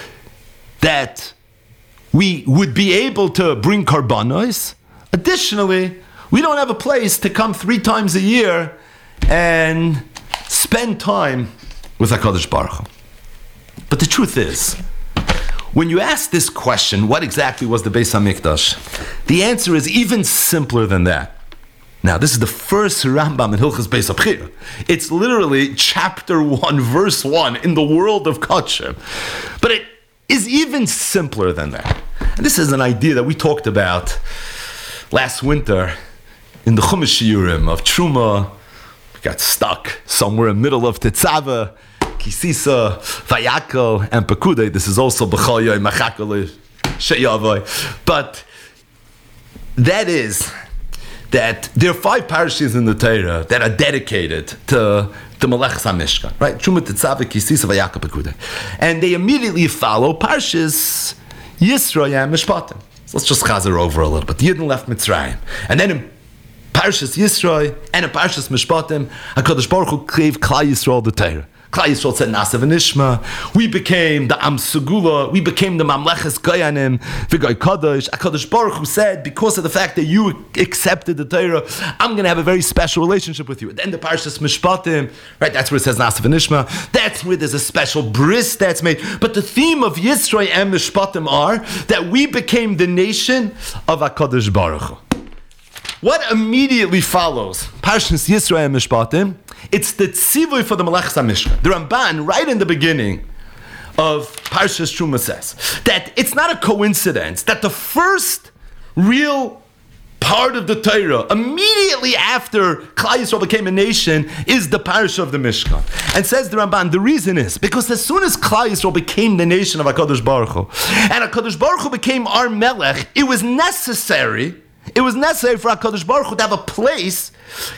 that we would be able to bring karbanos. Additionally, we don't have a place to come 3 times a year and spend time with HaKadosh Baruch Hu. But the truth is, when you ask this question, what exactly was the Beis HaMikdash? The answer is even simpler than that. Now, this is the first Rambam in Hilchos Beis HaBchira. It's literally chapter 1, verse 1 in the world of Kachim. But it is even simpler than that. And this is an idea that we talked about last winter in the Chumash Shiurim of Truma. We got stuck somewhere in the middle of Tetzaveh, Kisisa, Vayakel, and Pekudei. This is also B'chol Yoy Machakol Sheyavoy. But that is that there are 5 parashas in the Torah that are dedicated to the Melechus HaMishkan, right? Truma, Tetzaveh, Kisisa, Vayakel, Pekudei. And they immediately follow parashas Yisro and Mishpatim. So let's just chazer over a little bit. The Yidden left Mitzrayim. And then in Parashas Yisro and in Parashas Mishpatim, HaKadosh Baruch Hu gave Klal Yisrael the Torah. Klal Yisrael said Nasa v'Nishma. We became the Am Segula. We became the Mamleches Goyanim v'Goy Kadosh. HaKadosh Baruch Hu said, because of the fact that you accepted the Torah, I'm going to have a very special relationship with you. And then the Parashas Mishpatim, right? That's where it says Nasa v'Nishma. That's where there's a special bris that's made. But the theme of Yisro and Mishpatim are that we became the nation of HaKadosh Baruch Hu. what immediately follows Parshas Yisro Mishpatim? It's the tzivui for the Melechus HaMishkan. The Ramban, right in the beginning of Parshas Truma, says that it's not a coincidence that the first real part of the Torah, immediately after Klal Yisrael became a nation, is the Parsha of the Mishkan. And says the Ramban, the reason is because as soon as Klal Yisrael became the nation of HaKadosh Baruch Hu, and HaKadosh Baruch Hu became our Melech, it was necessary for HaKadosh Baruch Hu to have a place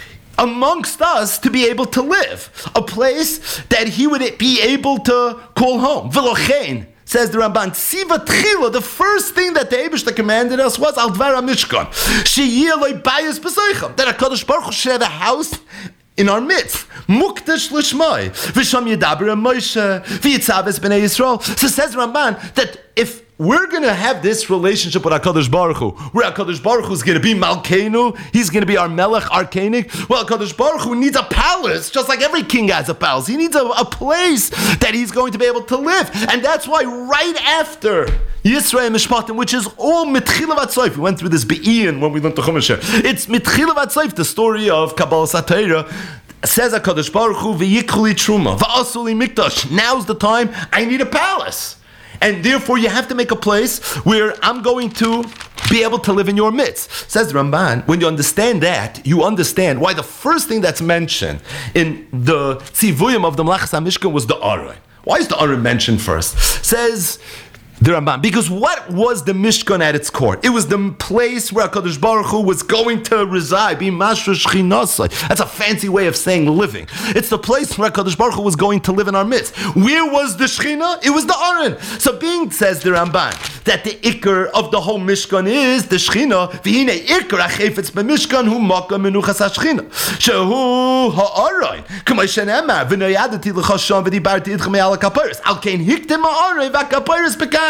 amongst us to be able to live, a place that he would be able to call home. V'lochein, says the Ramban, Tziva Tchila, the first thing that the Eibishter commanded us was Al Dvar HaMishkan, Sheyeh Lo Bayis B'Soichem, that HaKadosh Baruch Hu should have a house in our midst. Mukdash L'Shmai, V'sham Yedaber Moshe, V'yitzav B'nei Yisrael. So says the Ramban that if we're going to have this relationship with HaKadosh Baruch Hu, where HaKadosh Baruch Hu is going to be Malkeinu, he's going to be our Melech, our Koenig. Well, HaKadosh Baruch Hu needs a palace, just like every king has a palace. He needs a place that he's going to be able to live. And that's why right after Yisro Mishpatim, which is all Mitchila Vatsoif, we went through this Be'in when we learned the Chumash. It's Mitchila Vatsoif, the story of Kabbalah Satira. Says HaKadosh Baruch Hu, V'yikli Truma, V'asuli Mikdash. Now's the time, I need a palace. And therefore you have to make a place where I'm going to be able to live in your midst. Says Ramban, when you understand that, you understand why the first thing that's mentioned in the Tzivuyim of the Melechus HaMishkan was the Aron. Why is the Aron mentioned first? Says the Ramban, because what was the Mishkan at its core? It was the place where HaKadosh Baruch Hu was going to reside, be Mashra Shechinasai. That's a fancy way of saying living. It's the place where HaKadosh Baruch Hu was going to live in our midst. Where was the Shechina? It was the Aron. So being, says the Ramban, that the Iker of the whole Mishkan is the Shechina, V'hine Iker HaChefetz BeMishkan Hu Makam Menuchas HaShechina. Shehu HaAron. K'may shenemar, V'noyadati l'chasham v'dibarti idchem me'al HaKaparis. Al kein hiktem HaAron v'HaKaparis bekan.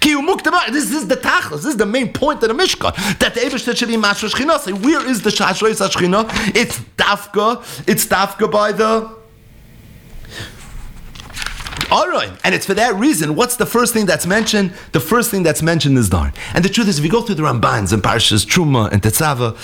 This is the tachlis. This is the main point of the Mishkan. That the Eibishter should be Mashra Shechina. So where is the Shashreis HaShechina? It's Dafka by the Aron. And it's for that reason. What's the first thing that's mentioned? The first thing that's mentioned is Dar. And the truth is, if you go through the Rambans and Parshas Truma and Tetzava,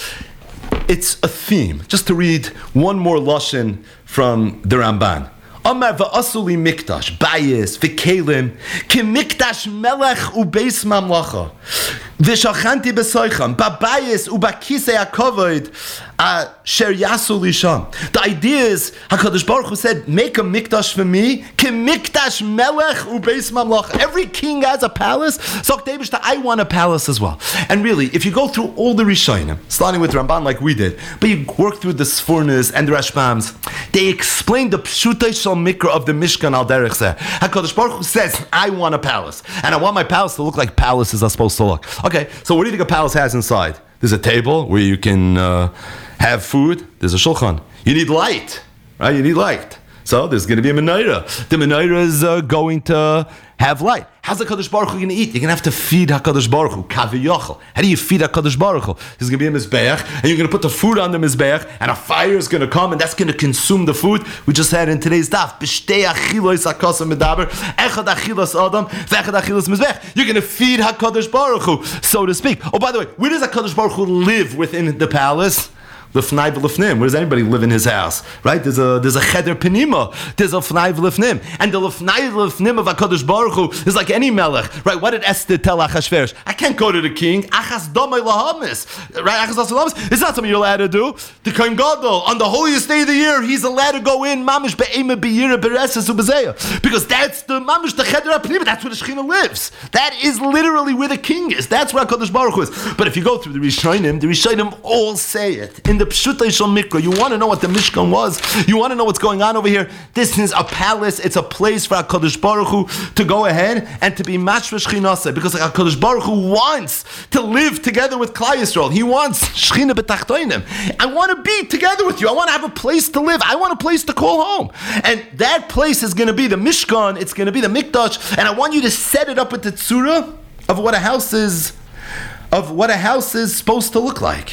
it's a theme. Just to read one more lashon from the Ramban. Amar va'asuli mikdash, bayis, v'kelim, ki mikdash melech ubeis mamlacha, v'shachanti b'soicham, ba'bayis u'bakisei ha'kovod, asher yasu lisham. The idea is, HaKadosh Baruch Hu said, make a mikdash for me, ki mikdash melech ubeis mamlacha. Every king has a palace, so I want a palace as well. And really, if you go through all the Rishonim, starting with Ramban like we did, but you work through the Sfornas and the Rashbams, they explain the pshutei mikra of the Mishkan al derech zeh. HaKadosh Baruch Hu says, I want a palace, and I want my palace to look like palaces are supposed to look. Okay, so what do you think a palace has inside? There's a table where you can have food. There's a shulchan. You need light, right? You need light. So there's going to be a menorah. The menorah is going to have light. How's the HaKadosh Baruch Hu going to eat? You're going to have to feed HaKadosh Baruch Hu. Kaviyachal. How do you feed HaKadosh Baruch Hu? There's going to be a mizbeach, and you're going to put the food on the mizbeach, and a fire is going to come, and that's going to consume the food. We just had in today's daf. B'shtei achilos hakasa medaber, echad achilos adam, v'echad achilos mizbeach. You're going to feed HaKadosh Baruch Hu, so to speak. Oh, by the way, where does HaKadosh Baruch Hu live within the palace? L'fnai v'l'fnim. Where does anybody live in his house? Right? There's a cheder penima. There's a l'fnai v'l'fnim. And the l'fnai v'l'fnim of HaKadosh Baruch Hu is like any melech. Right? What did Esther tell Achashverosh? I can't go to the king. Achas domay lahamis. Right? Achas lahamis. It's not something you're allowed to do. The Kohen Gadol, on the holiest day of the year, he's allowed to go in mamish be'ema be'yira be'reses u'bezeya. Because that's the mamish the cheder penima. That's where the Shechina lives. That is literally where the king is. That's where HaKadosh Baruch Hu is. But if you go through the Rishonim all say it. In the Pshutei Shel Mikra, you want to know what the Mishkan was? You want to know what's going on over here? This is a palace. It's a place for HaKadosh Baruch Hu to go ahead and to be Mashra Shechinaseh, because HaKadosh Baruch Hu wants to live together with Klal Yisrael. He wants Shechina b'tachtoinim. I want to be together with you. I want to have a place to live. I want a place to call home. And that place is going to be the Mishkan. It's going to be the Mikdash. And I want you to set it up with the tzura of what a house is supposed to look like.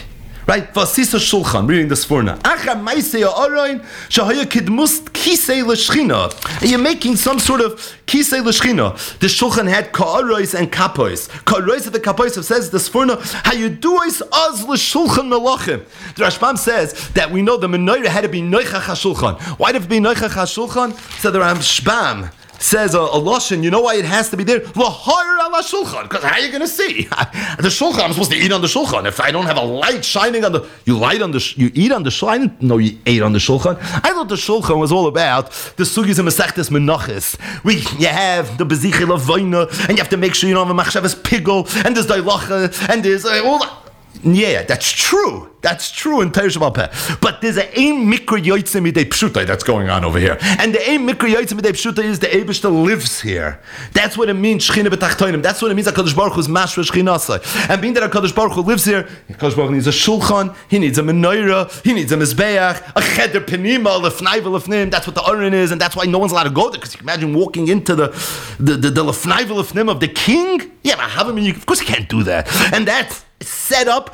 Right? Vasisa Shulchan, reading the Sforna. You're making some sort of kisei l'shchina. The Shulchan had ka'arois and kapois. Ka'arois of the kapois says the Sforna, hayuduos az l'shulchan melachim. The Rashbam says that we know the menorah had to be noichach hashulchan. Why did it be noichach hashulchan? So the Rashbam says a lashon, you know why it has to be there? L'hayr ala shulchan, because how are you going to see? The shulchan, I'm supposed to eat on the shulchan. If I don't have a light shining on the, you eat on the shulchan. I didn't know you ate on the shulchan. I thought the shulchan was all about the sugis and mesechtes menachis. You have the bezichel avoina, and you have to make sure you don't have a machshavas pigel, and there's dailacha, and there's all that. Yeah, that's true. That's true in Teresh Peh. But there's an Ein Mikra Yotzim Midei Pshutai that's going on over here. And the Ein Mikra Yotzim Midei Pshutai is the Eibishter lives here. That's what it means, Shechina B'tachtoinim. That's what it means HaKadosh Baruch Hu is Mashra Shechinasai. And being that HaKadosh Baruch Hu lives here, HaKadosh Baruch Hu needs a Shulchan, he needs a Menorah, he needs a Mizbeach, a Cheder Penima, Lefnai V'Lefnim. That's what the Aron is, and that's why no one's allowed to go there, because you can imagine walking into the Lefnai V'Lefnim of the king? Yeah, but of course you can't do that. And that's set up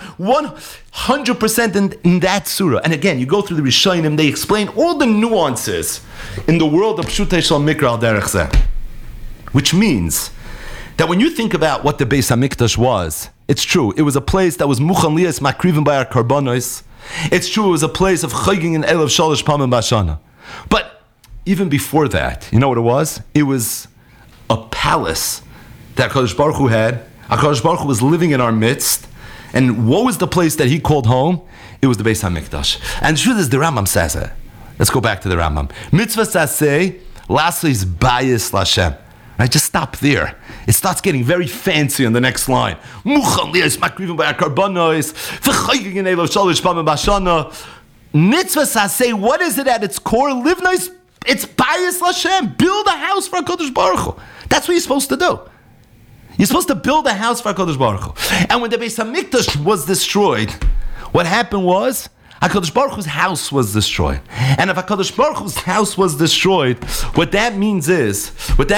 100% in that surah. And again, you go through the Rishonim, they explain all the nuances in the world of Pshutei Shal Mikra al Derech Zeh. Which means that when you think about what the Beis HaMikdash was, it's true, it was a place that was Muchan Liyas Makrivim by our Karbanos. It's true, it was a place of Chaygin and Elav Shalosh Pamim Bashana. But even before that, you know what it was? It was a palace that HaKadosh Baruch Hu had. HaKadosh Baruch Hu was living in our midst. And what was the place that he called home? It was the Beis HaMikdash. And the truth is, the Rambam says it. Let's go back to the Rambam. Mitzvah saseh, lastly is bayis l'Hashem. Right, just stop there. It starts getting very fancy on the next line. Muchan liyas makrivim b'ar karbanos, v'chaygin elo shalosh pamim b'shana. Mitzvah saseh, what is it at its core? Live nice. It's bayis l'Hashem. Build a house for HaKadosh Baruch Hu. That's what you're supposed to do. You're supposed to build a house for HaKadosh Baruch Hu. And when the Beis HaMikdash was destroyed, what happened was, HaKadosh Baruch Hu's house was destroyed. And if HaKadosh Baruch Hu's house was destroyed, what that means is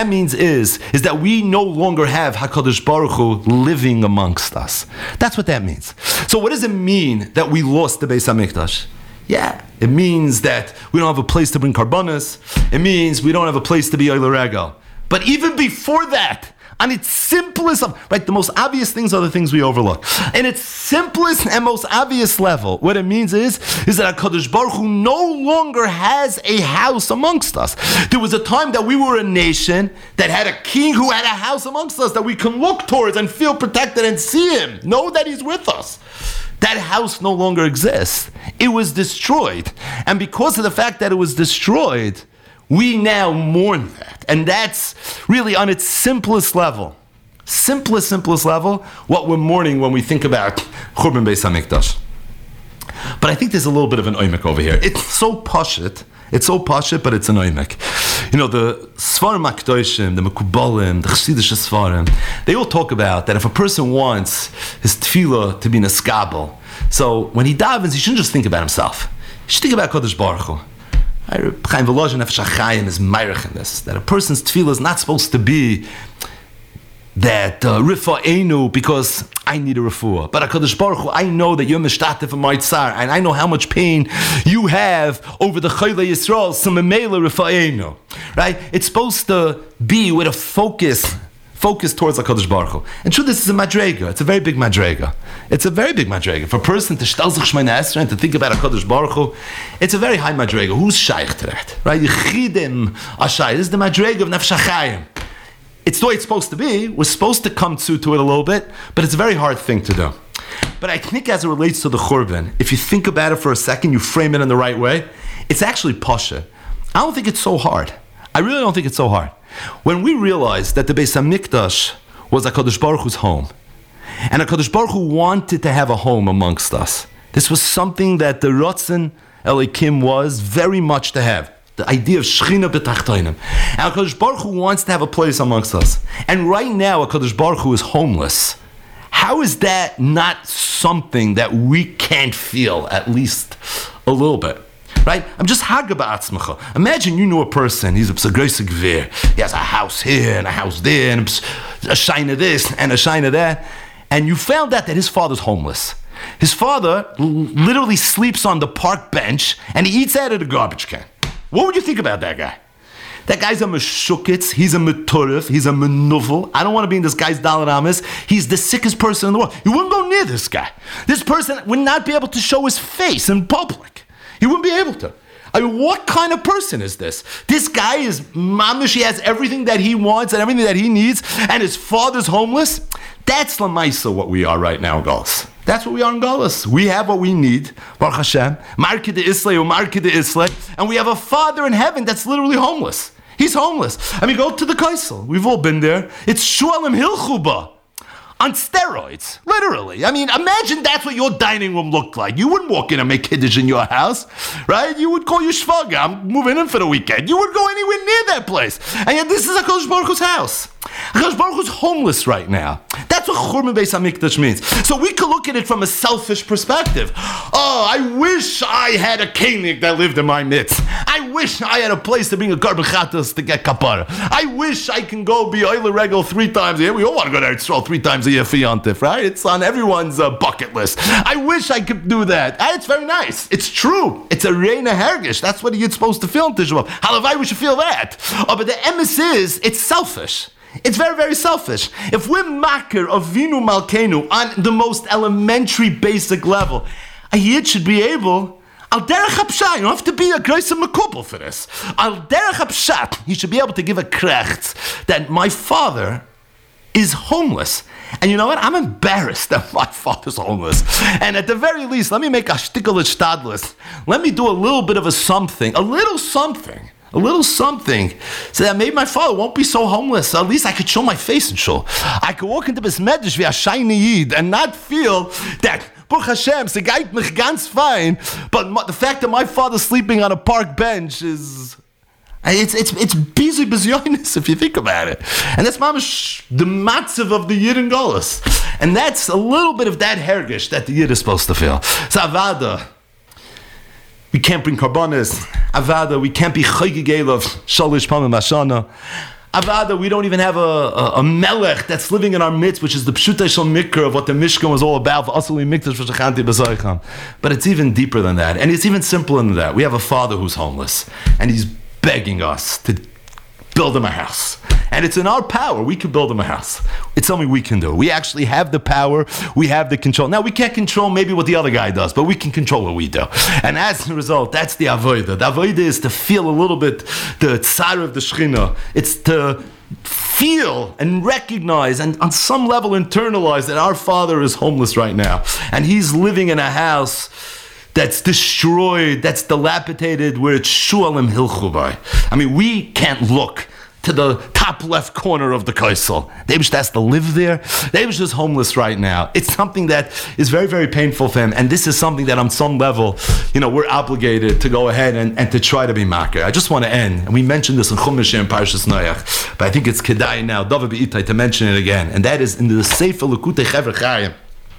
that we no longer have HaKadosh Baruch Hu living amongst us. That's what that means. So what does it mean that we lost the Beis HaMikdash? Yeah, it means that we don't have a place to bring karbanos. It means we don't have a place to be Oler Regal. But even before that, on its simplest, right, the most obvious things are the things we overlook. In its simplest and most obvious level, what it means is that HaKadosh Baruch Hu no longer has a house amongst us. There was a time that we were a nation that had a king who had a house amongst us that we can look towards and feel protected and see him, know that he's with us. That house no longer exists. It was destroyed. And because of the fact that it was destroyed, we now mourn that. And that's really on its simplest level, what we're mourning when we think about Churban Beis HaMikdash. But I think there's a little bit of an oimek over here. It's so pashut, but it's an oimek. You know, the Svarim HaKadoshim, the Mekubalim, the Chassidish Svarim, they all talk about that if a person wants his tefillah to be neskabel, so when he davens, he shouldn't just think about himself. He should think about Kodesh Baruch Hu. Chaim Volozhin Nefesh HaChaim is meirich in this, that a person's tefillah is not supposed to be that rifa'enu because I need a refuah. But HaKadosh Baruch Hu, I know that you're mishtatif in my tsar, and I know how much pain you have over the Chaylei Yisrael, so memela rifa'enu. Right? It's supposed to be with a focus towards HaKadosh Baruch Hu. And true, this is a madrega. It's a very big madrega. For a person to shtal sich Shemona Esrei and to think about HaKadosh Baruch Hu, it's a very high madrega. Who's shaykh to that? Right? Yechidim Ashai. This is the madrega of Nefesh HaChaim. It's the way it's supposed to be. We're supposed to come to it a little bit, but it's a very hard thing to do. But I think as it relates to the Churban, if you think about it for a second, you frame it in the right way, it's actually pasha. I don't think it's so hard. I really don't think it's so hard. When we realized that the Beis HaMikdash was HaKadosh Baruch Hu's home, and HaKadosh Baruch Hu wanted to have a home amongst us, this was something that the Ratzon Elokim was very much to have. The idea of Shechina B'tachtoinim. And HaKadosh Baruch Hu wants to have a place amongst us. And right now, HaKadosh Baruch Hu is homeless. How is that not something that we can't feel, at least a little bit? Right? I'm just hagaba atzmacha. Imagine you know a person, he's a psagoyse gvir. He has a house here and a house there and a shina this and a shina that. And you found out that his father's homeless. His father literally sleeps on the park bench and he eats out of the garbage can. What would you think about that guy? That guy's a meshukitz, he's a meturif, he's a menuvel. I don't want to be in this guy's Dalet Amis. He's the sickest person in the world. You wouldn't go near this guy. This person would not be able to show his face in public. He wouldn't be able to. I mean, what kind of person is this? This guy is mamish, he has everything that he wants and everything that he needs, and his father's homeless? That's Lamaisa what we are right now in Galus. That's what we are in Galus. We have what we need, Baruch Hashem, Marke de Islay, Marke de Islay, and we have a father in heaven that's literally homeless. He's homeless. I mean, go to the Kaisel. We've all been there. It's Shualim Hilchuba on steroids, literally. I mean, imagine that's what your dining room looked like. You wouldn't walk in and make kiddush in your house, right? You would call your shvaga, I'm moving in for the weekend. You would go anywhere near that place. And yet this is HaKadosh Baruch Hu's house. HaKadosh Baruch Hu's homeless right now. That's what Churban Beis HaMikdash means. So we could look at it from a selfish perspective. Oh, I wish I had a kohenik that lived in my midst. I wish I had a place to bring a carbon chatas to get kapara. I wish I can go be oile regel 3 times a year. We all want to go to Eretz Yisrael 3 times a year for Yontif, right? It's on everyone's bucket list. I wish I could do that. It's very nice. It's true. It's a reina hergish. That's what you're supposed to feel in Tisha B'Av. Halavai, we should feel that. Oh, but the emes is, it's selfish. It's very, very selfish. If we're makir of Vinu Malkeinu on the most elementary, basic level, a yid should be able, al derech hapshat, you don't have to be a great makubal for this. Al derech hapshat, he should be able to give a krecht that my father is homeless. And you know what? I'm embarrassed that my father's homeless. And at the very least, let me make a shtickle shtadlis. Let me do a little bit of a something, a little something, so that maybe my father won't be so homeless. So at least I could show my face and show. I could walk into this medrash via shiny yid and not feel that Baruch Hashem, se geit mich ganz fein, but the fact that my father's sleeping on a park bench is... It's busy bizyonis if you think about it. And that's mamash the matzav of the Yid in Golus. And that's a little bit of that hergish that the Yid is supposed to feel. So Avada, we can't bring karbonis. Avada, we can't be chaygigel of shalish pamim bashana. Avada, we don't even have a melech that's living in our midst, which is the pshutei shel mikra of what the Mishkan was all about. But it's even deeper than that. And it's even simpler than that. We have a father who's homeless. And he's begging us to build him a house. And it's in our power. We can build him a house. It's something we can do. We actually have the power. We have the control. Now, we can't control maybe what the other guy does, but we can control what we do. And as a result, that's the avodah. The avodah is to feel a little bit the tsar of the Shechina. It's to feel and recognize and on some level internalize that our father is homeless right now. And he's living in a house that's destroyed, that's dilapidated, where it's shualim hilchubai. I mean, we can't look to the top left corner of the Kaisel. Davish has to live there. Davish is homeless right now. It's something that is very, very painful for him. And this is something that on some level, we're obligated to go ahead and to try to be makir. I just want to end, and we mentioned this in Chumash and Parshas Noach, but I think it's kedai now, David Be'itai, to mention it again. And that is in the Sefer Lekutei Chevra Chaim.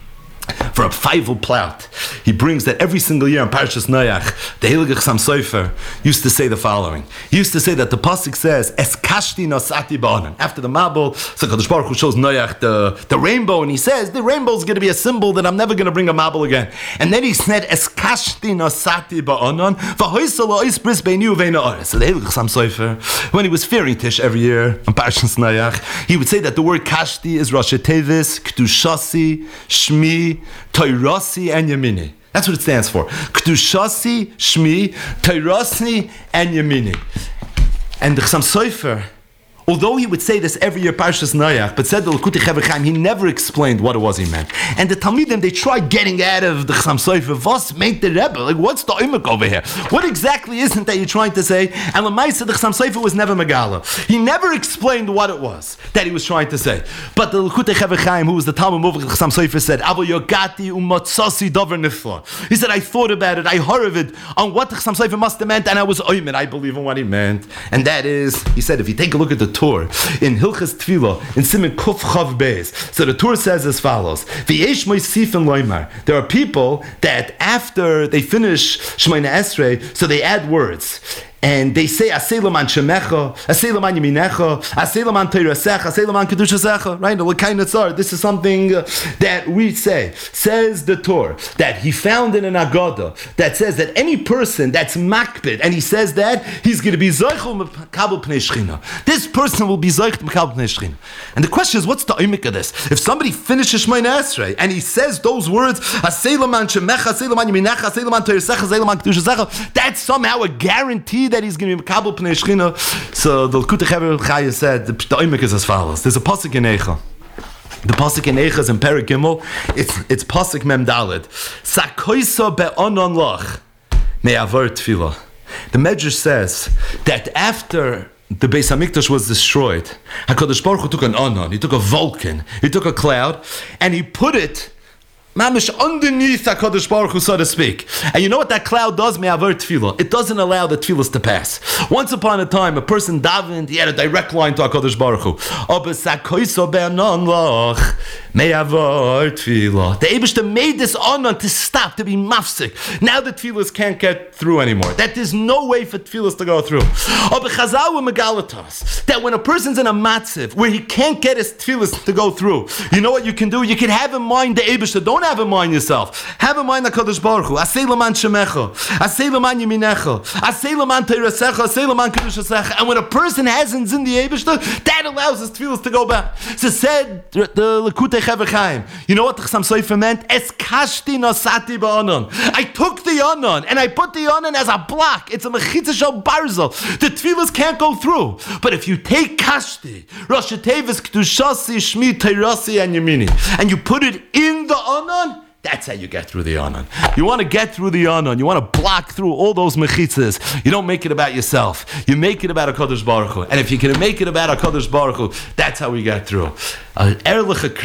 For a Feivel Plout, he brings that every single year in Parshas Noach, the Heilige Chassam Sofer used to say the following. He used to say that the pasuk says, "Es kashti nosati ba'onan." After the Mabul, so Kadosh Baruch Hu shows Noach the rainbow, and he says the rainbow is going to be a symbol that I'm never going to bring a Mabul again. And then he said, "Es kashti nosati ba'onan v'hoisel ois bris beinu uveinu oretz." So the Heilige Chassam Sofer, when he was fearing Tish every year on Parshas Noach, he would say that the word kashti is Rosh Tevis, Kedushasi, Shmi, Toirasi and Yamini. That's what it stands for. Kedushasi, Shmi, Toirasi and Yamini. And the Chassam Sofer, although he would say this every year, Parshas Noach, but said the Lekutei Chevra Chaim, he never explained what it was he meant. And the Talmidim, they tried getting out of the Chassam Sofer, what's meant the Rebbe? Like, what's the oimik over here? What exactly isn't that you're trying to say? And Lamaisa, the Chassam Sofer was never Megala. He never explained what it was that he was trying to say. But the Lekutei Chevra Chaim, who was the Talmud Muvach of the Chassam Sofer, said, Avo yogati umatzasi dover nifla. He said, I thought about it, I heard of it, on what the Chassam Sofer must have meant, and I was oimid. I believe in what he meant. And that is, he said, if you take a look at the Torah, in Hilchas Tefillah, in Siman Kuf Chav Beis. So the Torah says as follows: V'yesh moisifin loymar. There are people that after they finish Shemona Esrei, so they add words. and they say Aseh L'man Shemecha, Aseh L'man Yeminecha, Aseh L'man Teirasecha, Aseh L'man Kedushasecha, right? This is something that we say. Says the Torah that he found in an Agada that says that any person that's makbid, and he says that he's going to be Zoichel Mekabel Pnei Shechina. This person will be Zoichel Mekabel Pnei Shechina. And the question is, what's the oimik of this? If somebody finishes Shemona Esrei and he says those words, Aseh L'man Shemecha, Aseh L'man Yeminecha, Aseh L'man Teirasecha, Aseh L'man Kedushasecha, that's somehow a guarantee that he's going to be Mekabel Pnei Shechina. So the Likutei Hever Chaya said the oimik is as follows. There's a pasuk in Eicha. The pasuk in Eicha is in Perek Gimel. It's pasuk Mem Daled. Sakoisa be'onon lach me'avar tefillah. The Medrash says that after the Beis Hamikdash was destroyed, HaKadosh Baruch Hu took an onon, he took a Vulcan, he took a cloud, and he put it mamish underneath HaKadosh Baruch Hu, so to speak. And you know what that cloud does? Me'avar tefillah. It doesn't allow the tefillahs to pass. Once upon a time, a person davened, he had a direct line to HaKadosh Baruch Hu. Me'avar tefillah. The Eibishter made this onon to stop, to be mafsik. Now the tefillahs can't get through anymore. That there's no way for tefillahs to go through. That when a person's in a matziv where he can't get his tefillahs to go through, you know what you can do? You can have in mind the Eibishter. Don't have in mind yourself. Have in mind HaKadosh Baruch Hu. Aseh L'man Shemecha, Aseh L'man Yeminecha, Aseh L'man Teirasecha, Aseh L'man Kedushasecha. And when a person hasn't in the Eibishter, that allows his tefillahs to go back. So said the Likutei Hever Chaim. You know what the Chassam Sofer meant? Es kashti nosati ba'onon. I took the onon and I put the onon as a block. It's a mechitza shel barzel. The tefillahs can't go through. But if you take kashti, Rosh Tevis Kedushasi, Shmi, Teirasi, and Yemini, and you put it in the onon, that's how you get through the onon. You want to get through the onon. You want to block through all those mechitzas. You don't make it about yourself. You make it about HaKadosh Baruch Hu. And if you can make it about HaKadosh Baruch Hu, that's how we get through. Ehrlich a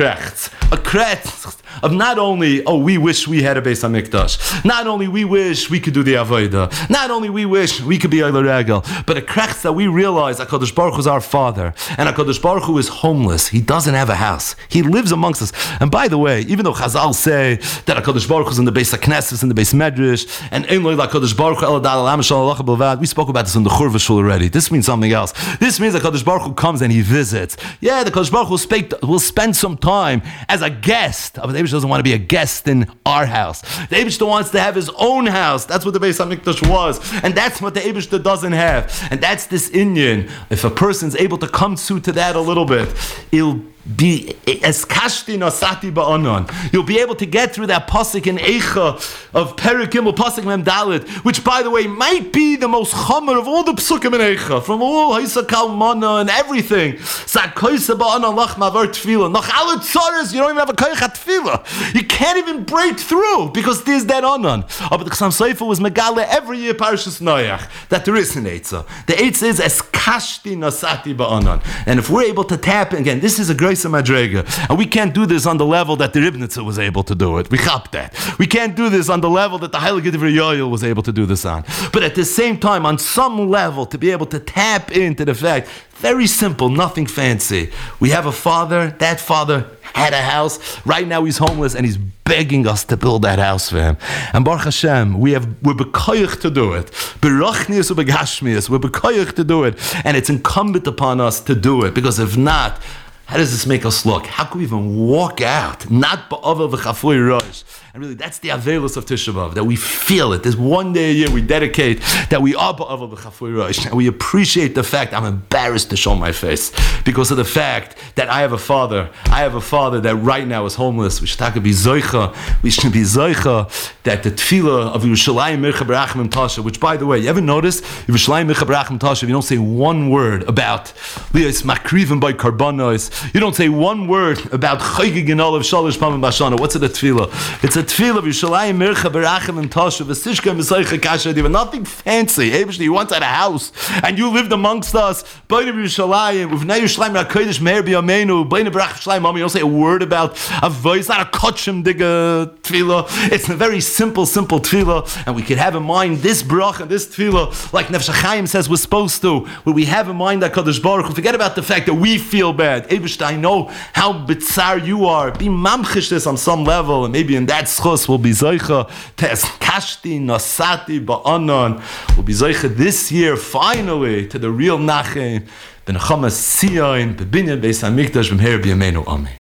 krecht of not only, we wish we had a Beis HaMikdash. Not only we wish we could do the Avodah. Not only we wish we could be Eiler Regel. But a krecht that we realize HaKadosh Baruch Hu is our Father. And HaKadosh Baruch Hu is homeless. He doesn't have a house. He lives amongst us. And by the way, even though Chazal say that HaKadosh Baruch Hu is in the Beis HaKnesses, in the Beis Medrash, and Ein Lo HaKadosh Baruch Hu Eladal Alam Shal Alacha B'Levad, we spoke about this in the Churva Shul already. This means something else. This means that HaKadosh Baruch Hu comes and he visits. Yeah, the HaKadosh Baruch Hu will spend some time as a guest. But the Eibush doesn't want to be a guest in our house. The Eibush wants to have his own house. That's what the Beis HaMikdash was. And that's what the Eibush doesn't have. And that's this Inyan. If a person's able to come to that a little bit, he'll be as kashti nosati ba'onon. You'll be able to get through that pasuk in Eicha of Perek Gimel pasuk Mem Daled, which, by the way, might be the most chomer of all the psukim in Eicha, from all Haisa Kalmana and everything. Sakoisa ba'onon lach mavar tefillah. Noch alle tzaras, you don't even have a koich tefillah. You can't even break through because there's that onon. But the Chassam Sofer was megale every year Parashas Noach that there is an Eitzah. The Eitzah is as kashti nosati ba'onon. And if we're able to tap, again, this is a great Madrega. And we can't do this on the level that the Ribnitzer was able to do it. We chop that. We can't do this on the level that the Heilige Divrei Yoel was able to do this on. But at the same time, on some level, to be able to tap into the fact, very simple, nothing fancy. We have a father, that father had a house, right now he's homeless and he's begging us to build that house for him. And Baruch Hashem, we're bekoyach to do it. Berachnius u begashmius, we're bekoyach to do it. And it's incumbent upon us to do it, because if not, how does this make us look? How can we even walk out? Not ba'avel v'chafui rosh. And really, that's the avelus of Tisha B'Av, that we feel it. There's one day a year we dedicate that we are ba'avel v'chafui rosh, and we appreciate the fact I'm embarrassed to show my face because of the fact that I have a father. I have a father that right now is homeless. We should be zoicha. We should be zoicha that the tefillah of Yerushalayim Mircha Barachim Tasha, which, by the way, you ever notice Yerushalayim Mircha Barachim Tasha? If you don't say one word about Lias Makrivim by Karbanos, you don't say one word about Chaygi Ginol of Shalosh Pamim Bashana. What's it a tefillah? It's a tefillah of Yerushalayim Mircha Barachim and Tasha V'Sishka M'Saycha Kasha Diva. Nothing fancy. He once had a house and you lived amongst us. B'nei Yerushalayim Uvnei Yerushalayim HaKodesh Meir B'Yameinu B'nei Barach Yerushalayim Mami. You don't say a word about a voice, not a kotchem digga tefillah. It's a very simple tefillah, and we could have in mind this bracha, this tefillah, like Nefesh HaChaim says we're supposed to, where we have in mind that Kadosh Baruch Hu. Forget about the fact that we feel bad. Eibishter, I know how bitzar you are. Be mamchish this on some level, and maybe in that schus will be Zoicha, Tes Kashti, Nosati, Ba'anon, will be Zoicha this year, finally, to the real Nachem, Ben Chamas Tzion, Bebinyan Beis HaMikdash, B'mher B'yameinu, Amen.